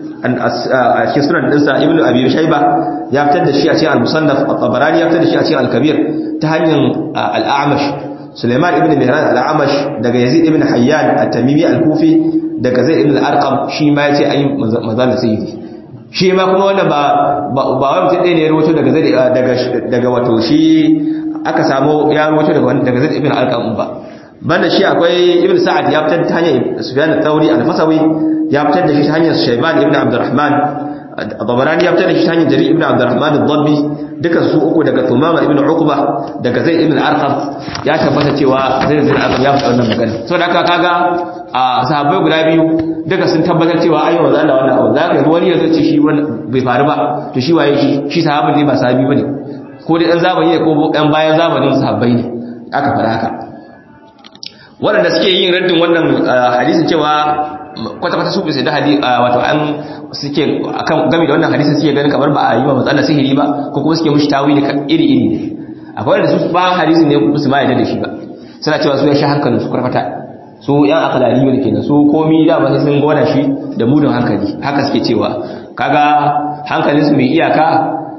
a cikin sunan dinsa Ibn Abi Shayba ya fitar da shi a cikin Al-Musannaf At-Tabarani ya fitar da shi a cikin Al-Kabir ta hanyar Al-A'mash Sulaiman ibn Mihran Al-A'mash daga Yazid ibn Hayyan At-Tamimi Al-Kufi daga Zaid ibn al-Arqam shi ma yace ayi manzon sayyidi shi ma kuma wannan ba wai mutum ɗaya ne ya rawaito daga wato shi aka samu ya rawaito daga Zaid ibn al-Arqam ba banda shi akwai Ibn Sa'ad ya fitar ta hanyar Sufyan al-Thawri al-Fasawi ya fitar da shi ta hanyar Shayban ibn Abdurrahman Tabarani ya fitar da shi ta hanyar Jarir ibn Abdurrahman al-Dhabbi duka su uku daga Tumama ibn Uqba daga Zaid ibn al-Arqam ya tabbata cewa Zaid ibn al-Arqam ya faɗa wannan magana saboda haka kaga sahabbai guda biyu duka sun tabbatar cewa ayi manzo Allah wannan abu zaka ga wani yazo ce shi bai faru ba to shi waye shi sahabin ne ba sahabi bane ko dai dan zamani ne ko dan bayan zamanin sahabbai ne aka fara haka waɗanda suke yin raddin wannan hadisin cewa kwata-kwata su bisa da wato an suke akan game da wannan hadisin suke ganin kamar ba a yi wa matsala sihiri ba ko kuma suke mushi tawili iri-iri ne akwai wanda su ba hadisin ne su ma yadda da shi ba suna cewa su ya sha hankalin su karfata su yan akhlali ne kenan su komi da ba sai sun gona shi da mudun hankali haka suke cewa kaga hankalin su mai iyaka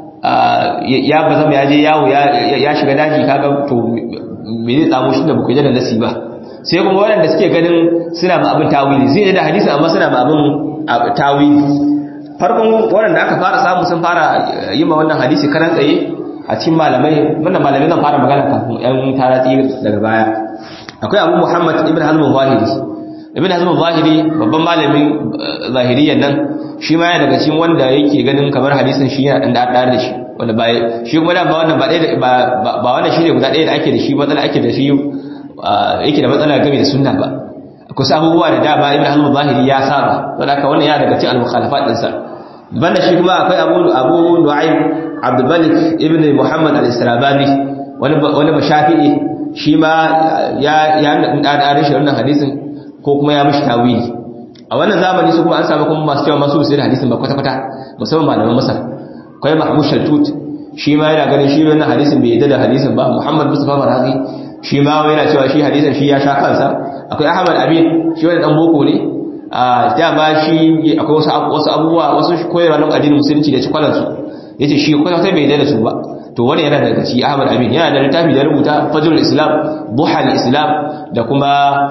ya bazama ya je yawo ya shiga daji kaga to me zai tsamo shi da bukai da nasi ba sai kuma waɗanda suke ganin suna ba abin tawili zai da hadisi amma suna ba abin tawili farkon waɗanda aka fara samu sun fara yi ma wannan hadisi karan tsaye a cikin malamai wannan malamai zan fara magana kafin yan taratsi daga baya akwai Abu Muhammad ibn Hazm al-Zahiri ibn Hazm al-Zahiri babban malamin zahiriyan nan shi ma yana daga cikin wanda yake ganin kamar hadisin shi yana dan da shi wanda ba shi kuma da ba wannan ba wannan shine guda ɗaya da ake da shi matsala ake da shi yake da matsala game da sunna ba akwai abubuwa da dama ibn Hazm al-Zahiri ya saba saboda haka wannan ya daga cikin al-mukhalafat din sa banda shi kuma akwai Abu Nu'aym Abdul Malik ibn Muhammad al-Islamani wani bashafi'i shi ma ya da shi wannan hadisin ko kuma ya mishi tawili a wannan zamani su kuma an samu kuma masu cewa masu sai da hadisin ba kwata-kwata musamman malaman Masar akwai Mahmud Shaltut shi ma yana ganin shi wannan hadisin bai yadda da hadisin ba Muhammad Mustafa Marhazi shi ma yana cewa shi hadisin shi ya sha kansa akwai Ahmad Amin shi wani dan boko ne dama shi akwai wasu abubuwa wasu koyarwa na addinin musulunci da ci kwalansu yace shi kwata sai bai yadda da su ba to wani yana daga ci Ahmad Amin yana da littafi da rubuta Fajrul Islam Duhal Islam da kuma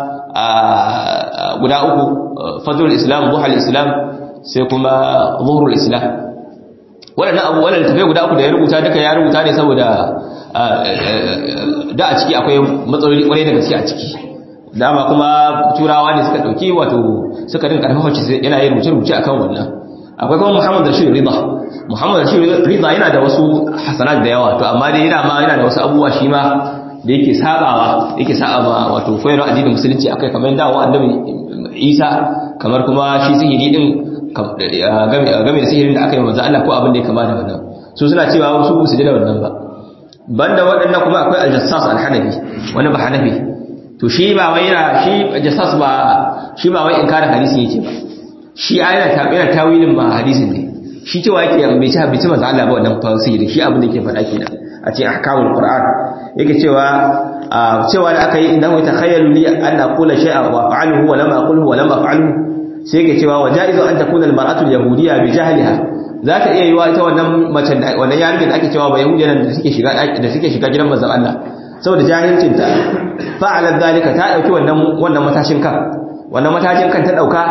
guda uku Fajrul Islam Duhal Islam sai kuma Zuhrul Islam wannan littafai guda uku da ya rubuta duka ya rubuta ne saboda da a ciki akwai matsaloli kwarai da gaske a ciki dama kuma turawa ne suka dauki wato suka rinka karfafa shi yana yin rubuce akan wannan akwai kuma Muhammad Rashid Rida yana da wasu hasanat da yawa to amma dai yana da wasu abubuwa shi ma da yake saba wato koyarwar addinin musulunci akai kamar dawo annabi Isa kamar kuma shi sihiri din game da sihirin da aka yi manzo Allah ko abin da ya kama da wannan su suna cewa su su da wannan ba banda waɗannan kuma akwai al-Jassas al-Hanafi wani ba Hanafi to shi ba wai Jassas ba shi ba wai inkarin hadisi yake ba shi yana tawilin ma hadisin ne shi cewa yake bai ci manzo Allah ba wannan tafsiri shi abin da yake faɗa kenan a cikin ahkamul Qur'an yake cewa da aka yi inda ta khayyalu li an aqula shay'an wa fa'aluhu wa lam aqulhu wa lam af'alhu sai yake cewa wa ja'izu an takuna al-mar'atu al-yahudiyya bi jahliha zaka iya yiwa ita wannan macen wannan yarinya da ake cewa ba yahudiya da suke shiga gidan manzon Allah saboda jahilcin ta fa'ala zalika ta dauki wannan matashin kan ta dauka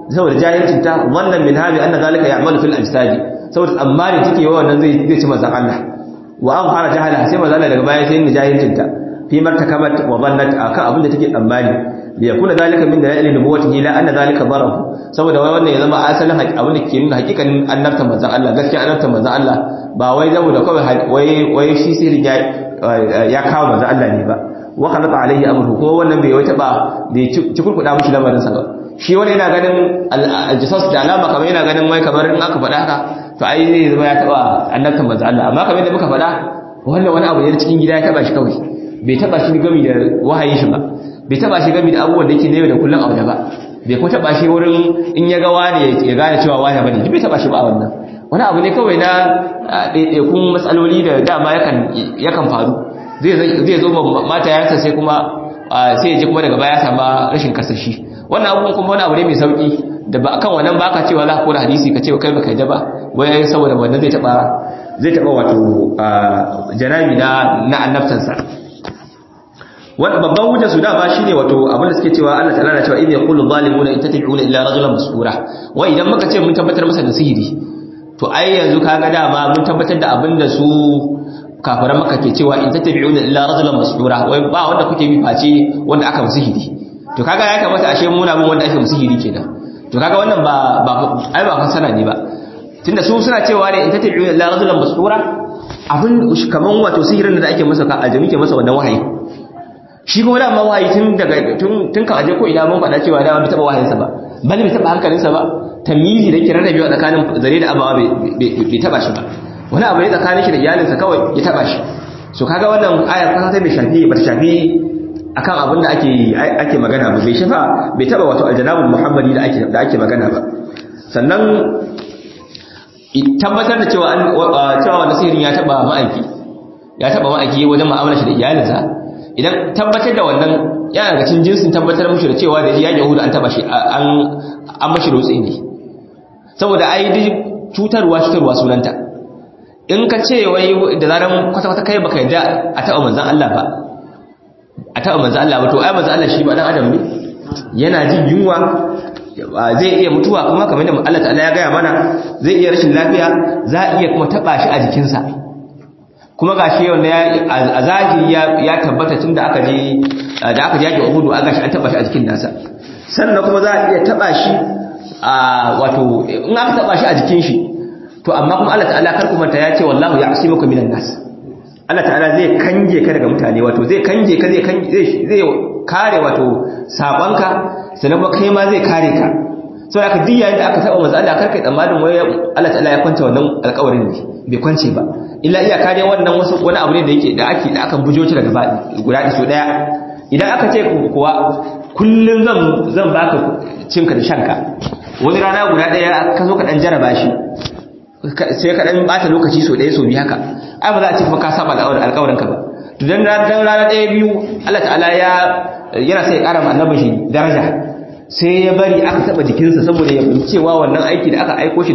saboda jahilcin ta wannan min habi anna zalika ya'malu fil ajsadi saboda tsammani take yawa wannan zai ci manzon Allah wa an fara jahala sai manzon Allah daga baya sai ni jahilcin ta fi martakabat wa dhannat akan abinda take tsammani li yakuna zalika min dalail nubuwwatihi la anna zalika barahu saboda wannan ya zama asalin abinda ke nuna hakikanin annabta manzon Allah gaskiya annabta manzon Allah ba wai saboda kawai wai shi sirri ya kawo manzon Allah ne ba wa khalaqa alaihi amru ko wannan bai wata ba bai cikurkuda mishi lamarin sa ba shi wani yana ganin al-jisas da alama kamar yana ganin wai kamar in aka faɗa haka to ai zai zama ya taba annabtan manzo Allah amma kamar yadda muka faɗa wannan wani abu ne cikin gida ya taba shi kawai bai taba shi gami da wahayin shi ba bai taba shi gami da abubuwan da yake ne da kullun abu da ba bai ko taba shi wurin in ya ga wani ya gane cewa wani bane bai taba shi ba a wannan wani abu ne kawai na ɗaiɗaikun matsaloli da dama yakan faru zai zo mata yarsa sai kuma sai ya ji kuma daga baya sama rashin kasashi wannan abubuwan kuma wani abu ne mai sauki da ba akan wannan baka cewa za ka kora hadisi ka ce kai baka yadda ba wai saboda wannan zai taba wato janabi na annabtansa wannan babban hujjar su da ba shine wato abin da suke cewa Allah ta'ala na cewa idh yaqulu zalimuna in tattabi'una illa rajulan mas'ura wai idan muka ce mun tabbatar masa da sihiri to ai yanzu kaga dama mun tabbatar da abin da su kafiran maka ke cewa in tattabi'una illa rajulan mas'ura wai ba wanda kuke bi face wanda aka musihiri to kaga ya kamata ashe muna mun wanda ake musihiri kenan to kaga wannan ba fasara ne ba tunda su suna cewa ne in tattabi'una illa rajulan mas'ura abin kaman wato sihirin da ake masa ka aljami ke masa wannan wahayi shi kuma da wahayi tun kan aje ko ina mun faɗa cewa da bai taba wahayinsa ba bal bai taba hankalinsa ba tamyizi da kiran rabiwa tsakanin zare da abawa bai taba shi ba wani abu ne tsakanin shi da iyalinsa kawai ya taba shi so kaga wannan ayar kasa ta bai shafi akan abin da ake magana ba bai shafa bai taba wato aljanabul muhammadi da ake magana ba sannan tabbatar da cewa wannan sihirin ya taba ma'aiki wajen mu'amalar shi da iyalinsa idan tabbatar da wannan yana daga cikin jinsin tabbatar mushi da cewa da ya yahuda an taba shi an mashi rotsi ne saboda ai duk cutarwa sunanta in ka ce wai da zaran kwata-kwata kai baka yadda a taɓa manzan Allah ba to ai manzan Allah shi ba dan adam ne yana jin yunwa zai iya mutuwa kuma kamar da Allah ta'ala ya gaya mana zai iya rashin lafiya za a iya kuma taɓa shi a jikinsa kuma gashi yau a zahiri ya tabbata tun da aka je yaki Uhud a gashi an taɓa shi a jikin nasa sannan kuma za a iya taɓa shi wato in aka taɓa shi a jikin shi to amma kuma Allah ta'ala kar kuma ta yace wallahu ya'simuka minan nas Allah ta'ala zai kange ka daga mutane wato zai kange ka zai kare wato sabanka sannan kuma kai ma zai kare ka saboda haka duk yayin da aka taba manzo Allah karkai tsammanin wai Allah ta'ala ya kwanta wannan alƙawarin ne bai kwance ba illa iya kare wannan wani abu ne da yake da aka bujo shi daga guda so daya idan aka ce kuwa kullun zan baka cinka da shanka wani rana guda daya ka zo ka dan jaraba shi sai ka dan bata lokaci so daya so biyu haka ai ba za a ce kuma ka saba alƙawarin ka ba to dan rana daya biyu Allah ta'ala yana sai ya ƙara ma annabin shi daraja sai ya bari aka taba jikinsa saboda ya fahimci cewa wannan aiki da aka aiko shi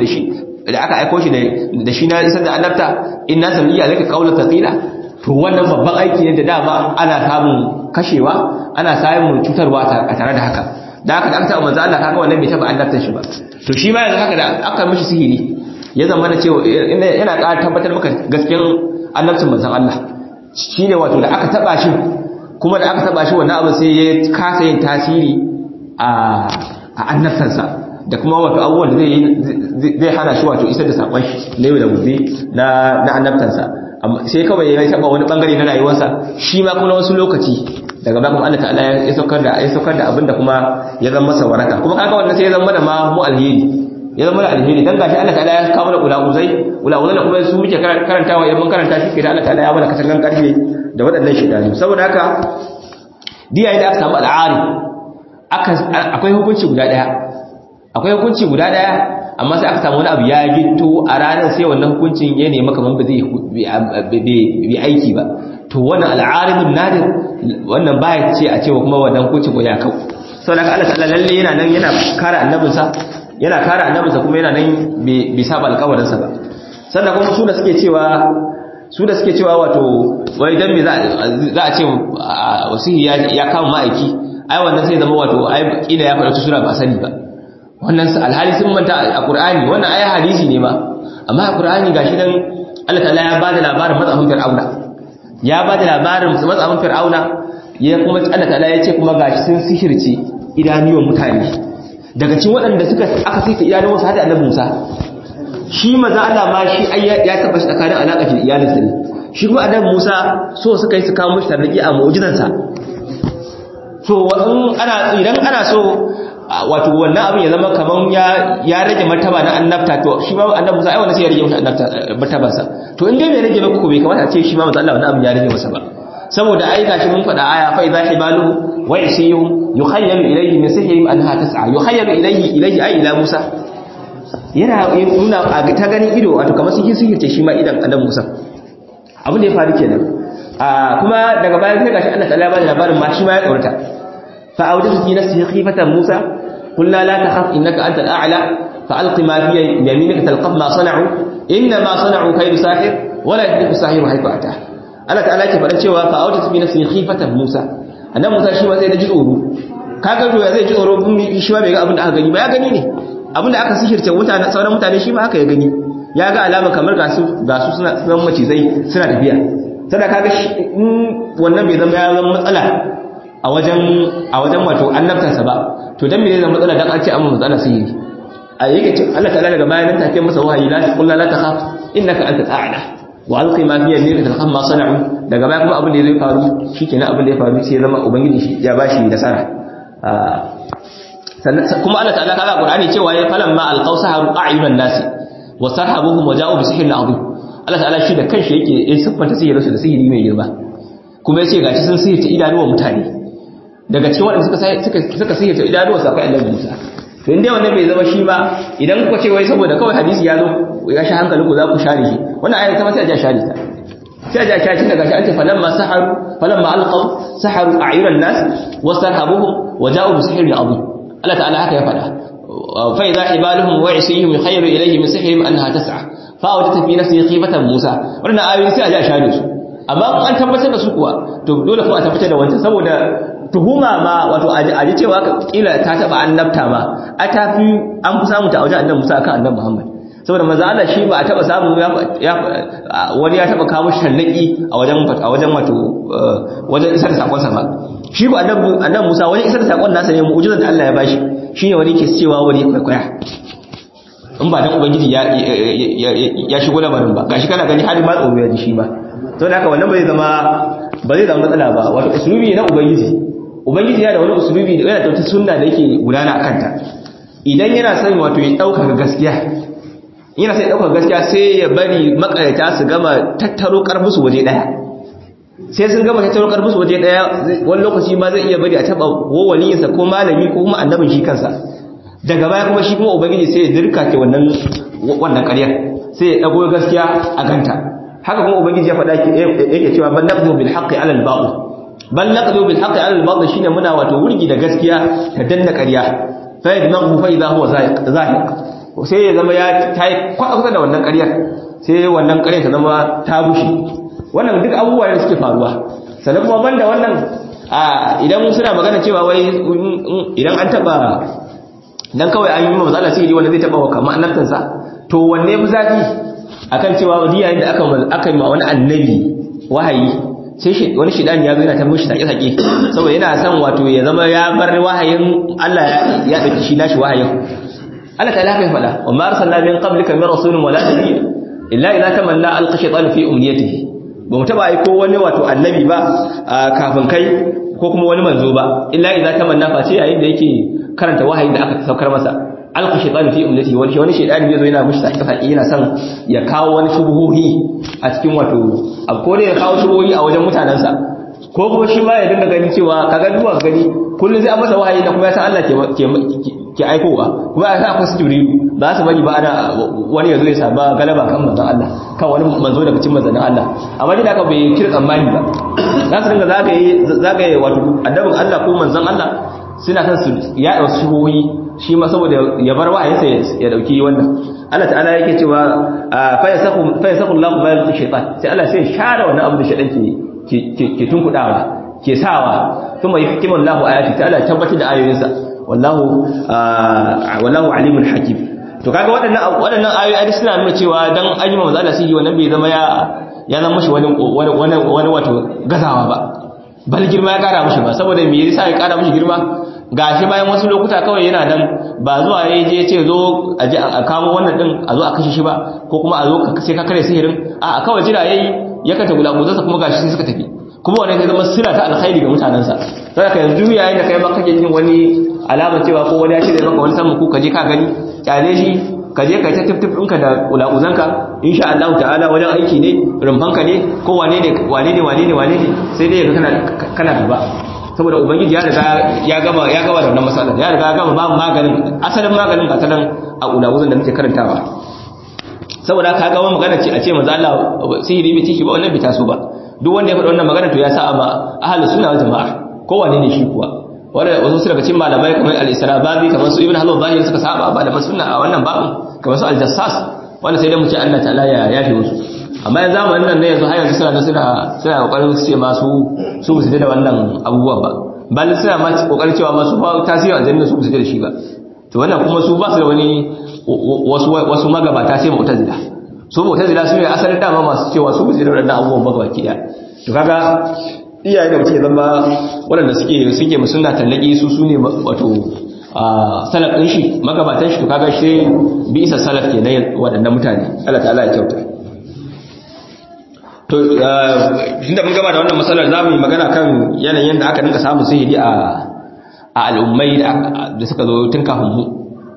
da shi na isar da annabta inna samiyya zaka qaula thaqila to wannan babban aiki ne da dama ana samun kashewa ana samun cutarwa a tare da haka da haka da aka taba manzo Allah kaga wannan bai taba annabtan shi ba to shi ma yanzu haka da aka mishi sihiri ya zama na cewa yana ƙara tabbatar maka gaskiyar annabcin manzon Allah shine wato da aka taba shi kuma da aka taba shi wannan abin sai ya kasa yin tasiri a annabtansa da kuma wato abubuwan da zai hana shi wato isar da sakon shi na yau da gobe na annabtansa sai kawai ya taba wani bangare na rayuwarsa shi ma kuma wasu lokaci daga bakin Allah ta'ala ya saukar da abinda kuma ya zama masa waraka kuma kaga wannan sai ya zama da ma mu alheri ya zama da alheri dan gashi Allah ta'ala ya kawo da ula'uzai da kuma su muke karantawa yayin mun karanta shi ke da Allah ta'ala ya bada katangan karfe da waɗannan shedanu saboda haka diya da aka samu al'ari akwai hukunci guda daya amma sai aka samu wani abu ya gito a ranar sai wannan hukuncin ya nemi kaman ba zai bi aiki ba to wannan al'arimul nadir wannan baya ce a cewa kuma wannan hukuncin ko ya kau saboda haka Allah ta'ala lalle yana nan yana kare annabinsa kuma yana nan bai saba alƙawarinsa ba sannan kuma su da suke cewa wato wai dan me za a ce wasihi ya kama ma'aiki ai wannan sai zama wato ai kila ya faɗa sura ba sani ba wannan alhali sun manta a Qur'ani wannan aya hadisi ne ma amma a Qur'ani gashi dan Allah ta'ala ya bada labarin matsafin Fir'auna ya bada labarin matsafin Fir'auna ya kuma Allah ta'ala ya ce kuma gashi sun sihirce idanuwan mutane daga cikin waɗanda aka sihirce idanuwan su hada Annabi Musa shi maza Allah ma shi ya taba shi tsakanin alaka da iyalinsa ne shi kuma Annabi Musa so suka yi su kawo mishi tarnaki a mu'jizansa so idan ana so wato wannan abin ya zama kaman ya rage martaba na annabta to shi ma Annabi Musa ai wannan sai ya rage mishi annabta martabansa to in dai bai rage ba ko bai kamata a ce shi ma manzo Allah wannan abin ya rage masa ba saboda ai gashi mun faɗa aya fa idza hibalu wa isiyum yukhayyalu ilayhi min sihrihim anha tas'a yukhayyalu ilayhi ay ila Musa yana nuna ta ganin ido wato kamar sun sihirce shi ma idan Annabi Musa abin da ya faru kenan kuma daga bayan sai gashi Allah ta'ala ya bada labarin ma shi ma ya tsorata fa awjadu fi nafsihi khifatan Musa qulna la takhaf innaka antal a'la fa alqi ma fi yaminika talqaf ma sana'u inna ma sana'u kaydu sahir wala yuflihu sahiru haythu ata Allah ta'ala ke faɗa cewa fa awjadu fi nafsihi khifatan Musa Annabi Musa shi ma sai da ji tsoro kaga to ya zai ji tsoro shi ma bai ga abin da aka gani ba ya gani ne abin da aka sihirce sauran mutane shi ma haka ya gani ya ga alama kamar ga su suna macizai suna tafiya sada kaga wannan bai zama ya zama matsala a wajen wato annabtansa ba to dan me zai zama matsala dan an ce amma matsala sihiri a yake ce Allah ta'ala daga bayan ta kai masa wahayi la taqul la takhaf innaka antal a'la wa alqi ma fi yaminika talqaf ma sana'u daga bayan kuma abin da zai faru shikenan abin da ya faru sai ya zama ubangiji shi ya bashi nasara kuma Allah ta'ala kaga Qur'ani cewa ya falamma alqawsaharu a'yunan nasi wa sarhabuhum wa ja'u bi sihrin 'azim Allah ta'ala shi da kanshi yake siffanta sihirin su da sihiri mai girma kuma yace gashi sun sihirta idanuwan mutane daga cikin wanda suka sihirta idanuwan su akwai Annabi Musa to inda wannan bai zama shi ba idan kuka ce wai saboda kawai hadisi ya zo ya sha hankali ku za ku share shi wannan ayar ta ma sai a ja share ta sai a ja share ta gashi an ce falamma alqaw saharu a'yunan nas wa sarhabuhum wa ja'u bi sihrin 'azim Allah ta'ala haka ya faɗa fa idza hibaluhum wa isihim yukhayyalu ilayhi min sihrihim annaha tas'a fa awjata fi nafsihi khifatan Musa wannan ayoyi sai a ja share su amma an tabbatar da su kuwa to dole kuma a tabbatar da wancan saboda tuhuma ma wato aji cewa kila ta taba annabta ma a tafi an fi samu ta a wajen Annabi Musa akan Annabi Muhammad saboda manzo Allah shi ba a taba samu wani ya taba kawo shallaki a wajen wato wajen isar da sakon sa ba shi ba Annabi Musa wani isar da sakon nasa ne mu'jizar da Allah ya bashi shine wani ke cewa wani kwaikwaya in ba dan ubangiji ya shigo lamarin ba gashi kana gani hali ma tsoro ya ji shi ba to da haka wannan ba zai zama matsala ba wato usulubi na ubangiji yana da wani usulubi da yana da wata sunna da yake gudana a kanta idan yana son wato ya dauka gaskiya sai ya bari makarata su gama tattaro karfin su waje daya sai sun gama tattaro karfin su waje daya wani lokaci ma zai iya bari a taba waliyinsa ko malami ko kuma annabin shi kansa daga baya kuma shi kuma ubangiji sai ya dirka ke wannan ƙaryar sai ya dago gaskiya a ganta haka kuma ubangiji ya faɗa yake cewa bal naqdu bil haqqi ala al batil bal naqdu bil haqqi ala al batil shine muna wato wurgi da gaskiya ta danna ƙarya fa yadmaghu fa idha huwa zahiq sai ya zama ya tayi kwata da wannan ƙaryar sai wannan ƙaryar ta zama ta bushe wannan duk abubuwa ne suke faruwa sannan kuma banda wannan idan suna magana cewa wai idan an taba dan kawai an yi ma matsala sihiri wanda zai taba wa kamar annabtansa to wanne fi zafi akan cewa yayin da aka yi ma wani annabi wahayi sai wani shidani ya zo yana ta mushi sake-sake saboda yana son wato ya zama ya bar wahayin Allah ya dauki shi nashi wahayin Allah ta lafiya fada wa ma arsalna min qablika min rasulin wala nabiyyin illa idza tamanna alqa shaytan fi umniyatihi ba mu taba aiko wani wato annabi ba kafin kai ko kuma wani manzo ba illa idza tamanna fa ce yayin da yake karanta wahayin da aka saukar masa alqa shaytan fi umniyatihi wani shaytani yazo yana mushi sake-sake yana son ya kawo wani shubuhi a cikin wato ko da ya kawo shubuhi a wajen mutanansa ko kuma shi ma ya dinga gani cewa kaga duwa gani kullun sai an masa wahayi da kuma ya san Allah ke aikowa kuma ya san akwai su jibrilu ba su bari ba ana wani yazo ya saba galaba kan manzon Allah kan wani manzo daga cikin manzon Allah amma dai haka bai kira tsammani ba za su dinga zagaye wato annabin Allah ko manzon Allah suna kan su ya dauki shubuhi shi ma saboda ya bar wa'ayinsa ya dauki wannan Allah ta'ala yake cewa fa yasaqu Allahu bayal shaytan sai Allah sai share wannan abu da shaytan ke tunkudawa ke sawa kuma yuhkimu Allahu ayati ta'ala tabbatar da ayoyinsa wallahu alimun hakim. To kaga waɗannan ayoyi suna nuna cewa dan an yi manzo Allah sihiri wannan bai zama ya zama mishi wani wato gazawa ba, bal girma ya kara mishi ba. Saboda me yasa ya kara mishi girma? Gashi bayan wasu lokuta kawai yana nan, ba zuwa yayi je ce zo a je a kamo wannan din a zo a kashe shi ba, ko kuma a zo sai ka kare sihirin, a kawai jira yayi ya kata gulaguzansa kuma gashi sai suka tafi, kuma wannan sai zama sira ta alkhairi ga mutanansa. Sai ka yanzu yayin da kai ma kake jin wani alama cewa ko wani ya ce da maka wani samu ku ka je ka gani, kyale shi ka je kai ta tiftif ɗinka da gulaguzanka, insha Allah ta'ala wajen aiki ne, rumfanka ne, ko wane ne sai dai kana duba. Saboda ubangiji ya riga ya gama da wannan matsalar, ya riga ya gama ba maganin, asalin maganin ba ta nan a gulaguzan da muke karantawa. Saboda ka ga magana ce a ce manzo Allah sihiri bai ciki ba, wannan bai taso ba. Duk wanda ya faɗi wannan magana to ya sa ma ahlus sunna wal jamaa, kowanne ne shi kuwa. Wanda wasu daga cikin malamai kamar al-Isrababi, kamar su Ibn Hazm suka saba ba da sunna a wannan babin, kamar su al-Jassas, wanda sai dai mu ce Allah ta'ala ya yafe musu. Amma yanzu zamanin nan ne yanzu har yanzu suna kokarin su ce ma su musu da wannan abubuwan ba, bal suna ma kokarin cewa ma su ba tasirin aljanna su musu da shi ba. To wannan kuma su ba su da wani wasu magabata sai mu'tazila. Su mu'tazila su ne asalin dama masu cewa su musu da wannan abubuwan ba baki daya. To kaga iyaye da muke zama waɗanda suke musunna tallaki su ne wato salaf din shi, magabatan shi. To kaga shi bi isa salaf kenan waɗannan mutane. Allah ta'ala ya kyauta. To tunda mun gaba da wannan matsalar zamu yi magana kan yanayin da aka dinka samu sihiri a al'ummai da suka zo tun kafin mu.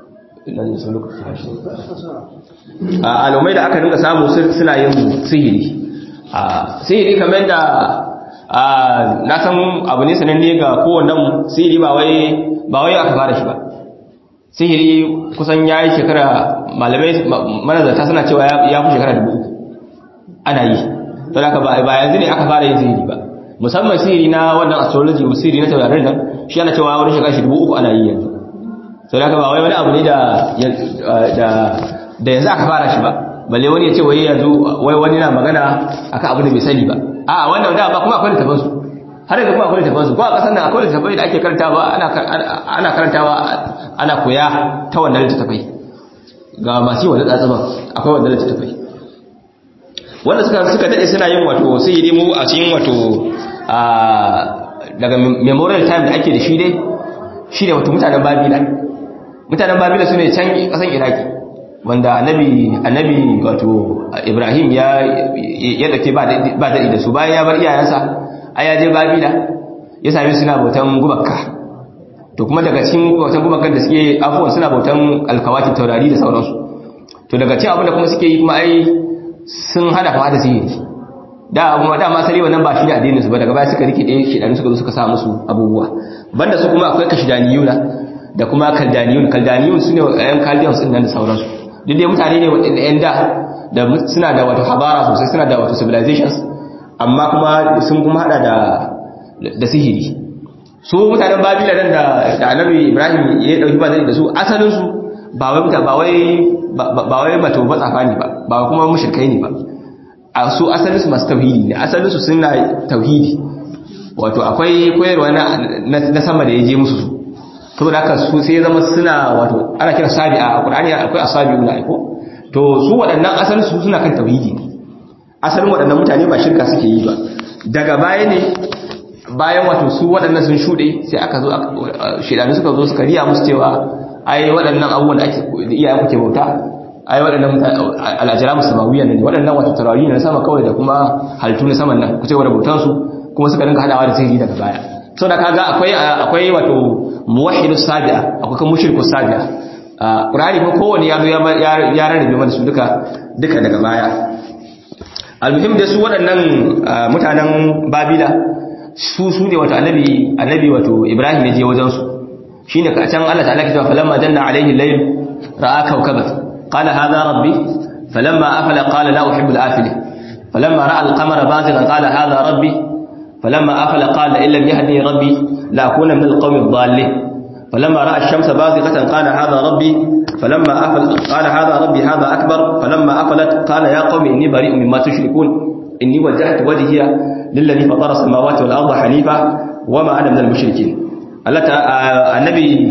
Al'ummai da aka dinka samu suna yin sihiri. Sihiri kamar da na san abu ne sananne ga kowannen sihiri ba wai aka fara shi ba. Sihiri kusan yayi shekara, malamai manazarta suna cewa ya fi shekara 3,000 ana yi. Don haka ba yanzu ne aka fara yin sihiri ba, musamman sihiri na wannan astrology, sihiri na taurarin nan, shi ana cewa wani shekara 3,000 ana yi yanzu. Don haka ba wai wani abu ne da yanzu aka fara shi ba, balle wani ya ce wai yanzu wai wani na magana akan abu da bai sani ba. A wannan da ba kuma akwai littafin su, har yanzu kuma akwai littafin su, ko a kasan nan akwai littafai da ake karantawa, ana karantawa ana koya ta wannan littafai. Ga masu yi wani tsatsaban akwai wannan littafai wanda suka dade suna yin wato sihiri mu a cikin wato daga memorial time da ake da shi dai shine wato mutanen Babila sune can kasan Iraki, wanda annabi wato Ibrahim ya dauke ba dadi da su bayan ya bar iyayensa ai ya je Babila ya same suna bautan gubakka. To kuma daga cikin bautan gubakkan da suke afuwan suna bautan alkawati, taurari da sauransu. To daga cikin abin da kuma suke yi kuma ai sun hada fa da sihiri da ma sare wannan ba shi da addinin su ba, daga baya suka rike ɗaya shedanu suka zo suka sa musu abubuwa. Banda su kuma akwai kashidaniyuna da kuma kaldaniyun sune ƴan Chaldeans din nan da sauransu. Duk dai mutane ne waɗanda ƴan da suna da wato habara sosai, suna da wato civilizations, amma kuma sun kuma hada da sihiri. Su mutanen Babila nan da Annabi Ibrahim ya dauki ba da su, asalin su ba wai mato matsafa ne ba kuma mushrikai ne ba. A su asalin su masu tauhidi ne, asalin su suna tauhidi, wato akwai koyarwa na sama da ya je musu su. Saboda haka su sai zama suna wato ana kira sabi'a a Qur'ani, akwai asabi'una ko to su waɗannan asalin su suna kan tauhidi ne. Asalin waɗannan mutane ba shirka suke yi ba. Daga baya ne, bayan wato su waɗannan sun shuɗe, sai aka zo shedanu suka zo suka riya musu cewa ai waɗannan abubuwan da iyayen kuke bauta, ai waɗannan al'ajira musamawiyan ne, waɗannan wata taurari na sama kawai da kuma halittu na saman nan ku ce wa bautan su, kuma suka dinga hadawa da sihiri daga baya. So da kaga akwai wato muwahhidus sabi'a, akwai kuma mushrikus sabi'a. Qur'ani ko kowanne ya zo ya rarrabe mana su duka daga baya. Almuhim da su waɗannan mutanen Babila su ne wato annabi wato Ibrahim ya je wajen su. Shine ka can Allah ta'ala ke cewa falamma janna alaihi al-layl ra'a kawkaban qala hadha rabbi falamma afala qala la uhibbu al-afilin falamma ra'a al-qamara bazighan qala hadha rabbi falamma afala qala in lam yahdini rabbi la akuna min al-qawmi ad-dallin falamma ra'a ash-shamsa bazighatan qala hadha rabbi falamma afala qala hadha rabbi hadha akbar falamma afalat qala ya qawmi inni bari'un mimma tushrikun inni wajjahtu wajhiya lilladhi fatara as-samawati wal-arda hanifa wama ana min al-mushrikeen. Allah annabi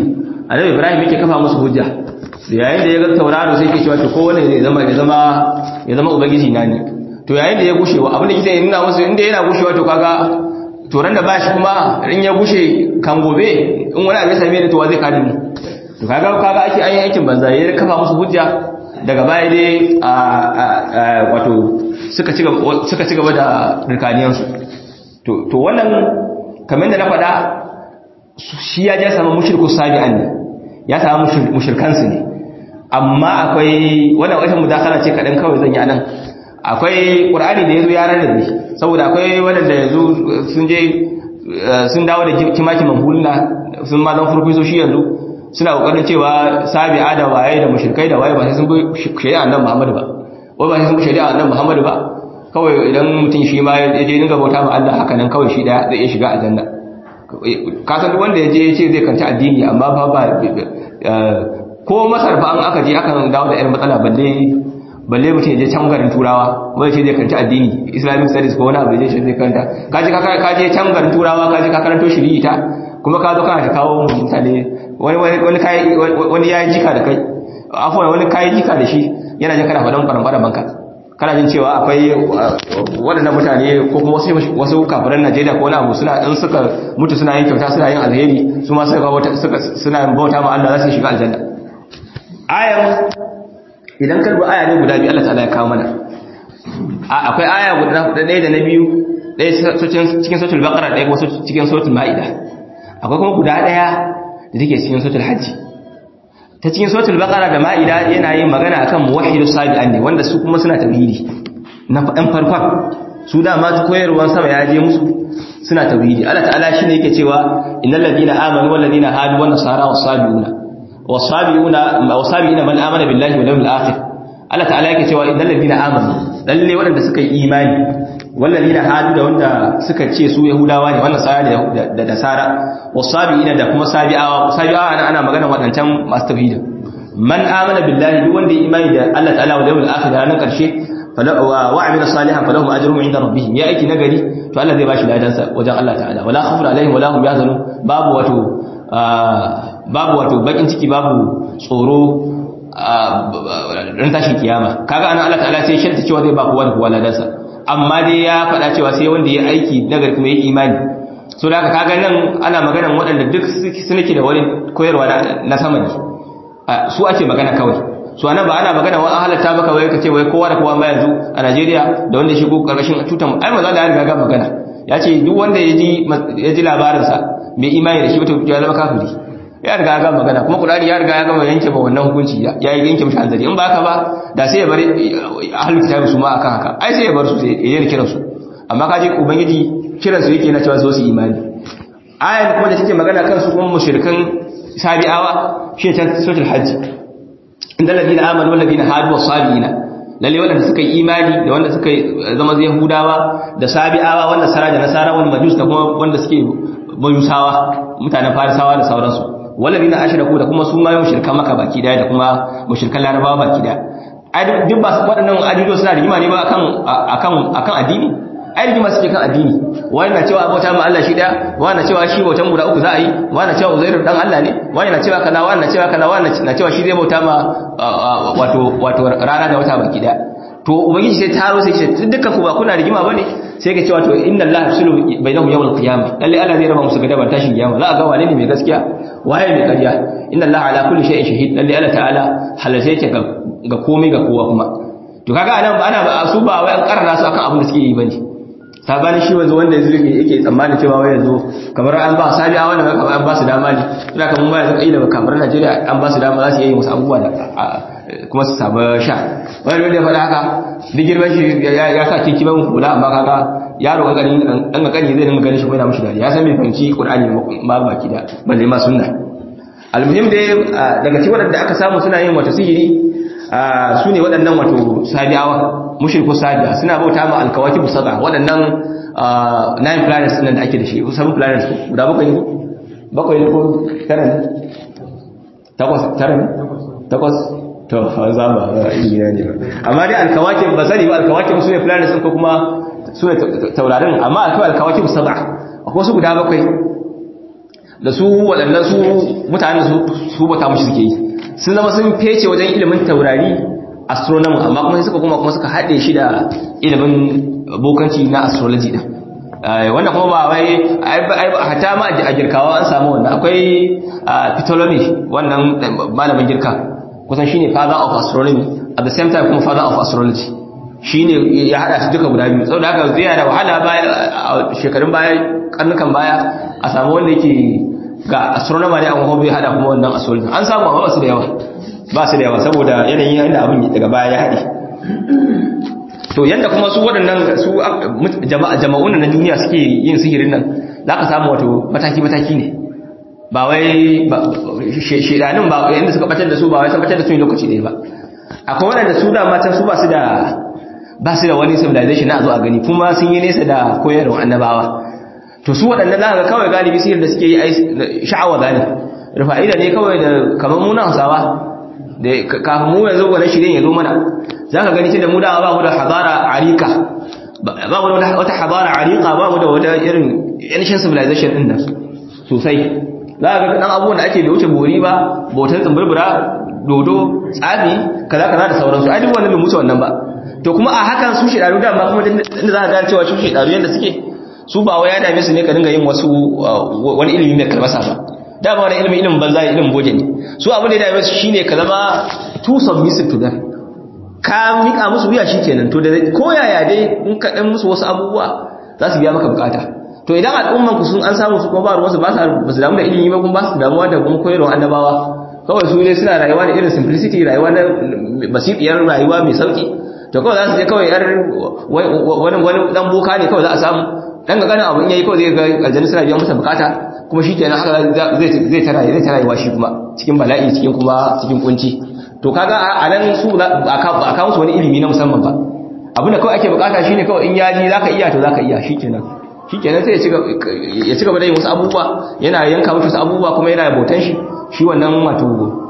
annabi Ibrahim yake kafa musu hujja yayin da ya ga tauraro sai yake cewa to kowanne zai ya zama ubangiji na ne to yayin da ya gushewa abin da kike nuna musu inda yana gushewa to kaga to ran da bashi kuma in ya gushe kan gobe in wani abin same ni to wa zai kare mu to kaga ake ayin aikin banza ya kafa musu hujja daga baya dai wato suka ci gaba da rikaniyan su to wannan kamar da na faɗa shi ya ja samu mushriku sabi'an ne ya samu mushrikan su ne amma akwai wannan wata mudakala ce kadan kawai zan yi anan akwai qur'ani da yazo ya rarrabe saboda akwai wanda yazo sun dawo da kimaki manhulna sun ma zan furfiso shi yanzu suna kokarin cewa sabi'a da waye da mushrikai da waye ba sai sun bi shari'a annabi Muhammad ba wai ba sai sun bi shari'a annabi Muhammad ba kawai idan mutum shi ma ya je dinga bauta ma Allah haka nan kawai shi da zai iya shiga aljanna ka san wanda ya je ya ce zai kanci addini amma ba ko masar fa an aka je akan dawo da irin matsala balle mutum ya je can garin turawa wanda ce zai kanci addini islamic studies ko wani abu zai zai kanta ka je can garin turawa ka je ka karanto shirita kuma ka zo kana ta kawo mutane wani ya yi jika da kai afuwa wani kayi jika da shi yana jin kana faɗin ɓaran banka kana jin cewa akwai waɗannan mutane ko kuma wasu kafiran Najeriya ko wani abu suna in suka mutu suna yin kyauta suna yin alheri su ma suna bauta ma Allah za su shiga aljanna ayan idan kalbu aya ne guda biyu Allah ta'ala ya kawo mana akwai aya guda ɗaya da na biyu ɗaya cikin suratul baqara ɗaya kuma cikin suratul maida akwai kuma guda ɗaya da take cikin suratul hajji ta cikin suratul baqara da maida yana yin magana akan muwahhidus sabi'an ne wanda su kuma suna tauhidi na ɗan farkon su da ma koyarwan sama ya je musu suna tauhidi Allah ta'ala shine yake cewa innal ladina amanu wal ladina hadu wan nasara wasabi'una man amana billahi wal yawmil akhir Allah ta'ala yake cewa innal ladina amanu lalle wanda suka yi imani wal ladina hadu da wanda suka ce su yahudawa ne wannan sara da nasara wasabi'ina da kuma sabi'awa ana magana wadancan masu tauhidi man amana billahi duk wanda ya imani da Allah ta'ala wal yawmil akhir ranar karshe wa amila salihan falahum ajruhum inda rabbihim ya aiki nagari to Allah zai bashi ladansa wajen Allah ta'ala wala khawfun alaihim wala hum yahzanun babu wato bakin ciki babu tsoro ran tashin kiyama kaga anan Allah ta'ala sai shirta cewa zai ba kowa da kowa ladansa amma dai ya faɗa cewa sai wanda ya aiki nagari kuma ya imani so da haka kaga nan ana maganar waɗanda duk suke da wani koyarwa na sama ne su ake magana kawai su anan ba ana magana wani halatta maka wai kace wai kowa da kowa ma yanzu a Najeriya da wanda ya shigo karkashin tutan ai manzo da ya riga ga magana ya ce duk wanda ya ji labarin sa bai imani da shi wato ya zama kafiri ya riga ga magana kuma Qur'ani ya riga ya gama yanke ba wannan hukunci ya yanke mishi hanzari in ba haka ba da sai ya bar ahlul kitabi su ma akan haka ai sai ya bar su sai ya yi kiransu amma kaje ubangiji kiransu yake na cewa zo su imani ayan kuma da take magana kan su kuma mushrikan sabi'awa shi ta suratul hajj inda ladina amanu wal ladina hadu was-sabiina lalle wanda suka yi imani da wanda suka zama yahudawa da sabi'awa wanda sara da nasara wal majus da kuma wanda suke bayusawa mutanen farisawa da sauransu walladina ashraku da kuma su ma yau shirka maka baki daya da kuma mushrikan larabawa baki daya ai duk ba waɗannan addini suna rigima ne ba akan addini ai rigima suke kan addini wani na cewa abota ma Allah shi daya wani na cewa shi bautan guda uku za a yi wani na cewa Uzairu dan Allah ne wani na cewa kaza wani na cewa kaza wani na cewa shi zai bauta ma wato rana da wata baki daya to ubangiji sai taro sai ce dukkan ku ba kuna rigima bane sai ka ce wato inna Allah yafsilu bainahum yawm al-qiyamah lalle Allah zai raba musu gadaban tashin kiyama za a ga wane ne mai gaskiya waye mai ƙarya inna Allah ala kulli shay'in shahid lalle Allah ta'ala halace yake ga komai ga kowa kuma to kaga anan ba ana su ba wai an karara su akan abin da suke yi bane sabani shi wanzu wanda yanzu yake tsammanin cewa wai yanzu kamar an ba sabiya wanda kamar an ba su dama ne ina kamar ba yanzu kai da kamar Najeriya an ba su dama za su yi musu abubuwa kuma su samu sha wani wanda ya faɗa haka duk girman shi ya sa kinki ban hula amma kaga yaro gani dan gani zai dinga ganin shi ko yana mushi dariya ya san bai fahimci Qur'ani ma baki da balle ma sunna almuhim dai daga cikin wadanda aka samu suna yin wata sihiri su ne waɗannan wato sabi'awa mushriku sabi'a suna bauta ma alkawakib sab'a waɗannan 9 planets nan da ake da shi 7 planets guda bakwai ne ko tara ne takwas to za ba ra'ayi ne ba amma dai alkawakib ba sani ba alkawakib su ne planets ko kuma su ne taurarin amma akwai alkawakib sab'a akwai su guda bakwai da su waɗannan su mutanen su bata mushi suke yi sun zama sun fece wajen ilimin taurari astronomy amma kuma sai kuma suka haɗe shi da ilimin bokanci na astrology din wannan kuma ba wai hata ma a girkawa an samu wannan akwai Ptolemy wannan malamin girka kusan shine father of astronomy at the same time kuma father of astrology shine ya hada su duka guda biyu saboda haka zai da wahala baya shekarun baya karnukan baya a samu wanda yake ga astronomer ne amma bai hada kuma wannan astrology an samu amma ba su da yawa saboda yanayin inda abin daga baya ya hade to yanda kuma su waɗannan su jama'un na duniya suke yin sihirin nan zaka samu wato mataki ne ba wai shedanin ba yanda suka batar da su ba wai sun batar da su lokaci ɗaya ba akwai waɗanda su da matan su ba su da wani civilization na zo a gani kuma sun yi nesa da koyarwar annabawa to su waɗanda za ga kawai galibi sihir da suke yi sha'awa gani rufa'ida ne kawai da kamar muna Hausawa da kafin mu yanzu wannan shirin ya zo mana za ka gani tunda mu da ba mu da hadara arika ba mu da wata hadara arika ba mu da wata irin ancient civilization din nan sosai za ka ga dan abubuwan da ake da wuce bori ba bautar tsumburbura dodo tsafi kaza da sauransu ai duk wannan bai mutu wannan ba to kuma a hakan su shedaru da ma kuma inda za ka ga cewa su shedaru yanda suke su ba wai ya dame su ne ka dinga yin wasu wani ilimi mai kalmasa ba da ba wani ilimin banza ilimin boje ne su abu da ya dame su shine ka zama too submissive to them ka mika musu wuya shikenan to da ko yaya dai in ka dan musu wasu abubuwa za su biya maka bukata to idan al'umman ku sun an samu su kuma ba ruwansu ba su damu da ilimi ba kuma ba su damuwa da kuma koyarwar annabawa kawai su ne suna rayuwa da irin simplicity rayuwa na basitiyar rayuwa mai sauki to kawai za su je kawai wani dan boka ne kawai za a samu dan ga ganin abun yayi kawai zai ga aljanna suna biyan masa bukata kuma shikenan haka zai ta rayuwa shi kuma cikin bala'i cikin kunci to kaga a nan su ba ka musu wani ilimi na musamman ba abinda kawai ake bukata shine kawai in yaji zaka iya to zaka iya shikenan sai ya ci gaba da yin wasu abubuwa yana yanka musu abubuwa kuma yana bautan shi wannan wato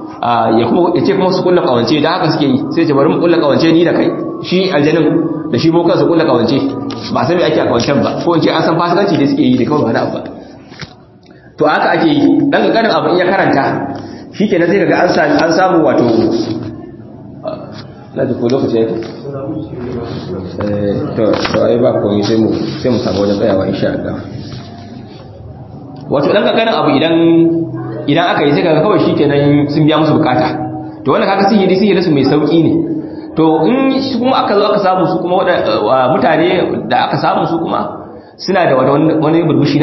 ya ce kuma su kulla kawance da haka suke yi sai ce bari mu kulla kawance ni da kai shi aljanin da shi bokan su kulla kawance ba san me ake a kawancen ba ko in ce an san fasikanci da suke yi da kawai wani abu ba to haka ake yi dan ganin abu in ya karanta shikenan sai kaga an samu wato na da ko lokaci yake to ai ba komai sai mu samu wajen tsayawa insha Allah wato dan ganin abu idan aka yi sai kaga kawai shikenan sun biya musu bukata to wannan kaga sihiri su mai sauki ne to in shi kuma aka zo aka samu su kuma mutane da aka samu su kuma suna da wani burbushi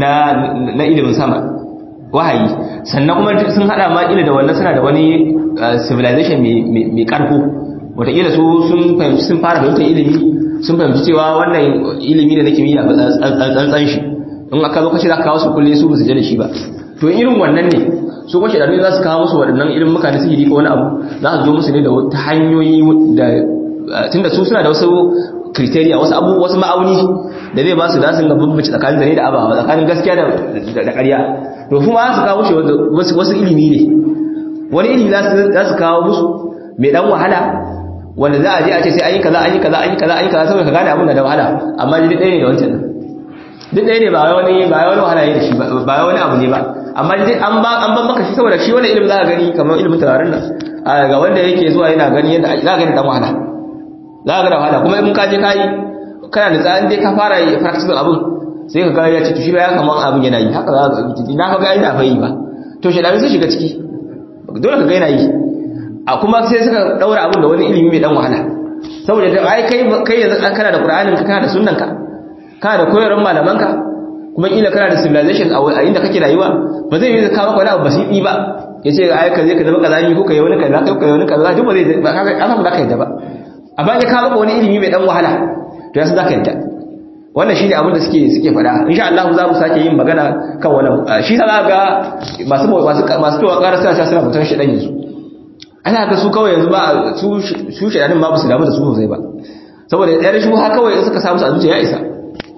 na ilimin sama wahayi sannan kuma sun hada ma ila da wannan suna da wani civilization mai karko wataƙila su sun fara fahimtar ilimi sun fahimci cewa wannan ilimi da na kimiyya ba tsantsan shi in aka zo kace za ka kawo su kulle su ba su je da shi ba to irin wannan ne su kwace da za su kawo musu waɗannan ilimin muka na sihiri ko wani abu za su zo musu ne da wata hanyoyi da tunda su suna da wasu criteria wasu ma'auni da zai ba su da sun ga bambanci tsakanin zane da abawa tsakanin gaskiya da ƙarya to kuma su kawo musu wasu ilimi ne wani ilimi za su kawo musu mai dan wahala wanda za a je a ce sai an yi kaza saboda ka gane abin da wahala amma duk ɗaya ne da wancan duk ɗaya ne ba wani wahala ne da shi ba wani abu ne ba amma dai an ban maka shi saboda shi wani ilimin za ka gani kamar ilimin taurarin nan ga wanda yake zuwa yana gani yadda za ka gani dan wahala za ka ga da wahala kuma in ka je kai kana da tsarin dai ka fara practice abin sai ka ga ya ce to shi ba ya kaman abin yana yi haka za ka na ka ga yana fayi ba to shi da sai shiga ciki dole ka ga yana yi a kuma sai suka daura abin da wani ilimi mai dan wahala saboda da ai kai yanzu kana da Qur'anin ka kana da sunnanka kana da koyarwar malamanka kuma kila kana da civilization a inda kake rayuwa ba zai yi ka maka wani abu basiti ba yace ai ka je ka zama kazani ko kai wani kaza kai wani kaza duk ba zai ba kaga an ba ka yadda ba amma ya ka maka wani ilimi mai dan wahala to yasa zaka yadda wannan shine abin da suke faɗa insha Allah za mu sake yin magana kan wannan shi sa ga masu towa ƙara suna mutan shi dan yanzu ana ga su kawai yanzu ba su shedanin ba su damu da su sosai ba saboda ɗayar shi ha kawai in suka samu su a zuciya ya isa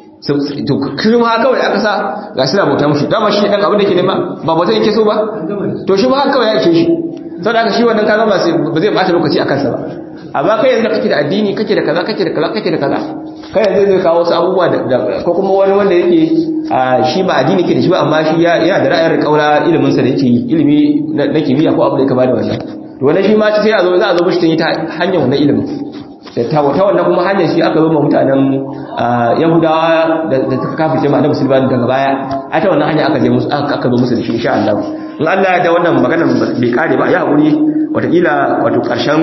to kuma ha kawai aka sa ga suna bauta mushi dama shi dan abin da yake nema ba bauta yake so ba to shi ba ha kawai ya ishe shi saboda haka shi wannan kaga ba zai bata lokaci a kansa ba amma kai yanzu kake da addini kake da kaza kake da kaza kake da kaza kai yanzu zai kawo wasu abubuwa ko kuma wani wanda yake shi ba addini ke da shi ba amma shi yana da ra'ayin kaura ilimin sa da yake ilimi na kimiyya ko abu da ya kama da wannan to wannan shi ma sai za a zo mishi ta hanyar wannan ilimin ta wannan kuma hanyar shi aka zo ma mutanen yahudawa da suka kafirce ma annabi sulaiman daga baya a ta wannan hanya aka zo musu da shi insha Allah in Allah ya da wannan maganar bai kare ba ya hakuri watakila wato karshen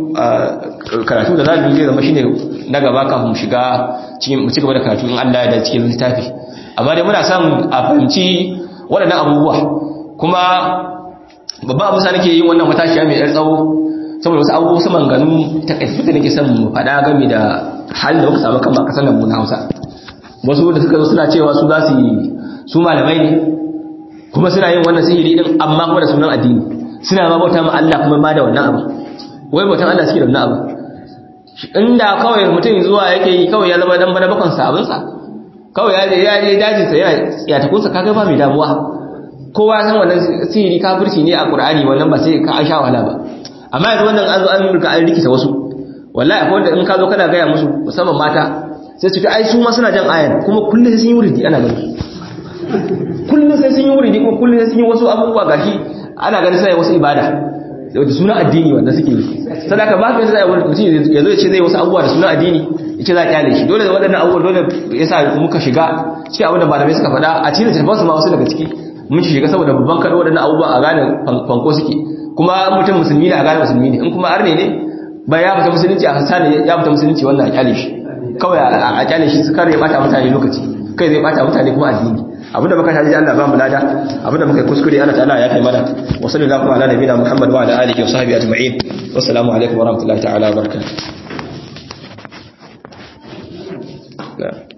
karatu da zamu yi zama shine na gaba kafin mu shiga cikin mu cigaba da karatu in Allah ya da cikin littafi amma dai muna son a fahimci waɗannan abubuwa kuma babban abu sa nake yin wannan matashiya mai yar tsawo saboda wasu abubuwa su manganu takaitu da nake son mu faɗa game da halin da muka samu kan kasar nan mu na Hausa wasu da suka zo suna cewa su za su malamai ne kuma suna yin wannan sihiri din amma kuma da sunan addini suna ma bauta ma Allah kuma ma da wannan abu wai bautan Allah suke da wannan abu inda kawai mutum zuwa yake yi kawai ya zama dan bana bakon sa abin sa kawai ya je dajin sa ya takunsa kaga ba mai damuwa kowa ya san wannan sihiri kafirci ne a Qur'ani wannan ba sai ka aisha wala ba amma yanzu wannan an zo an rika an rikita wasu wallahi akwai wanda in ka zo kana gaya musu musamman mata sai su ai su ma suna jan ayan kuma kullum sai sun yi wuridi ana gani kullum sai sun yi wuridi kuma kullum sai sun yi wasu abubuwa gashi ana ganin sai wasu ibada da sunan addini wanda suke yi sadaka ba ka sai mutum ya zo ya ce zai wasu abubuwa da sunan addini ya ce za a kyale shi dole da waɗannan abubuwa dole yasa muka shiga cikin abin da malamai suka faɗa a cikin tafansu ma wasu daga ciki mun shiga saboda babban kaɗo waɗannan abubuwa a gane fanko suke kuma mutum musulmi ne a gane musulmi ne in kuma arne ne ba ya fita musulunci a hasani ya fita musulunci wannan a kyale shi kawai a kyale shi su kare ya bata mutane lokaci kai zai bata mutane kuma addini abinda muka taji Allah ba mu lada abinda muka kuskure Allah ta'ala ya kai mana wa sallallahu ala nabiyina Muhammad wa ala alihi wa sahbihi ajma'in wassalamu alaikum wa rahmatullahi ta'ala wa barakatuh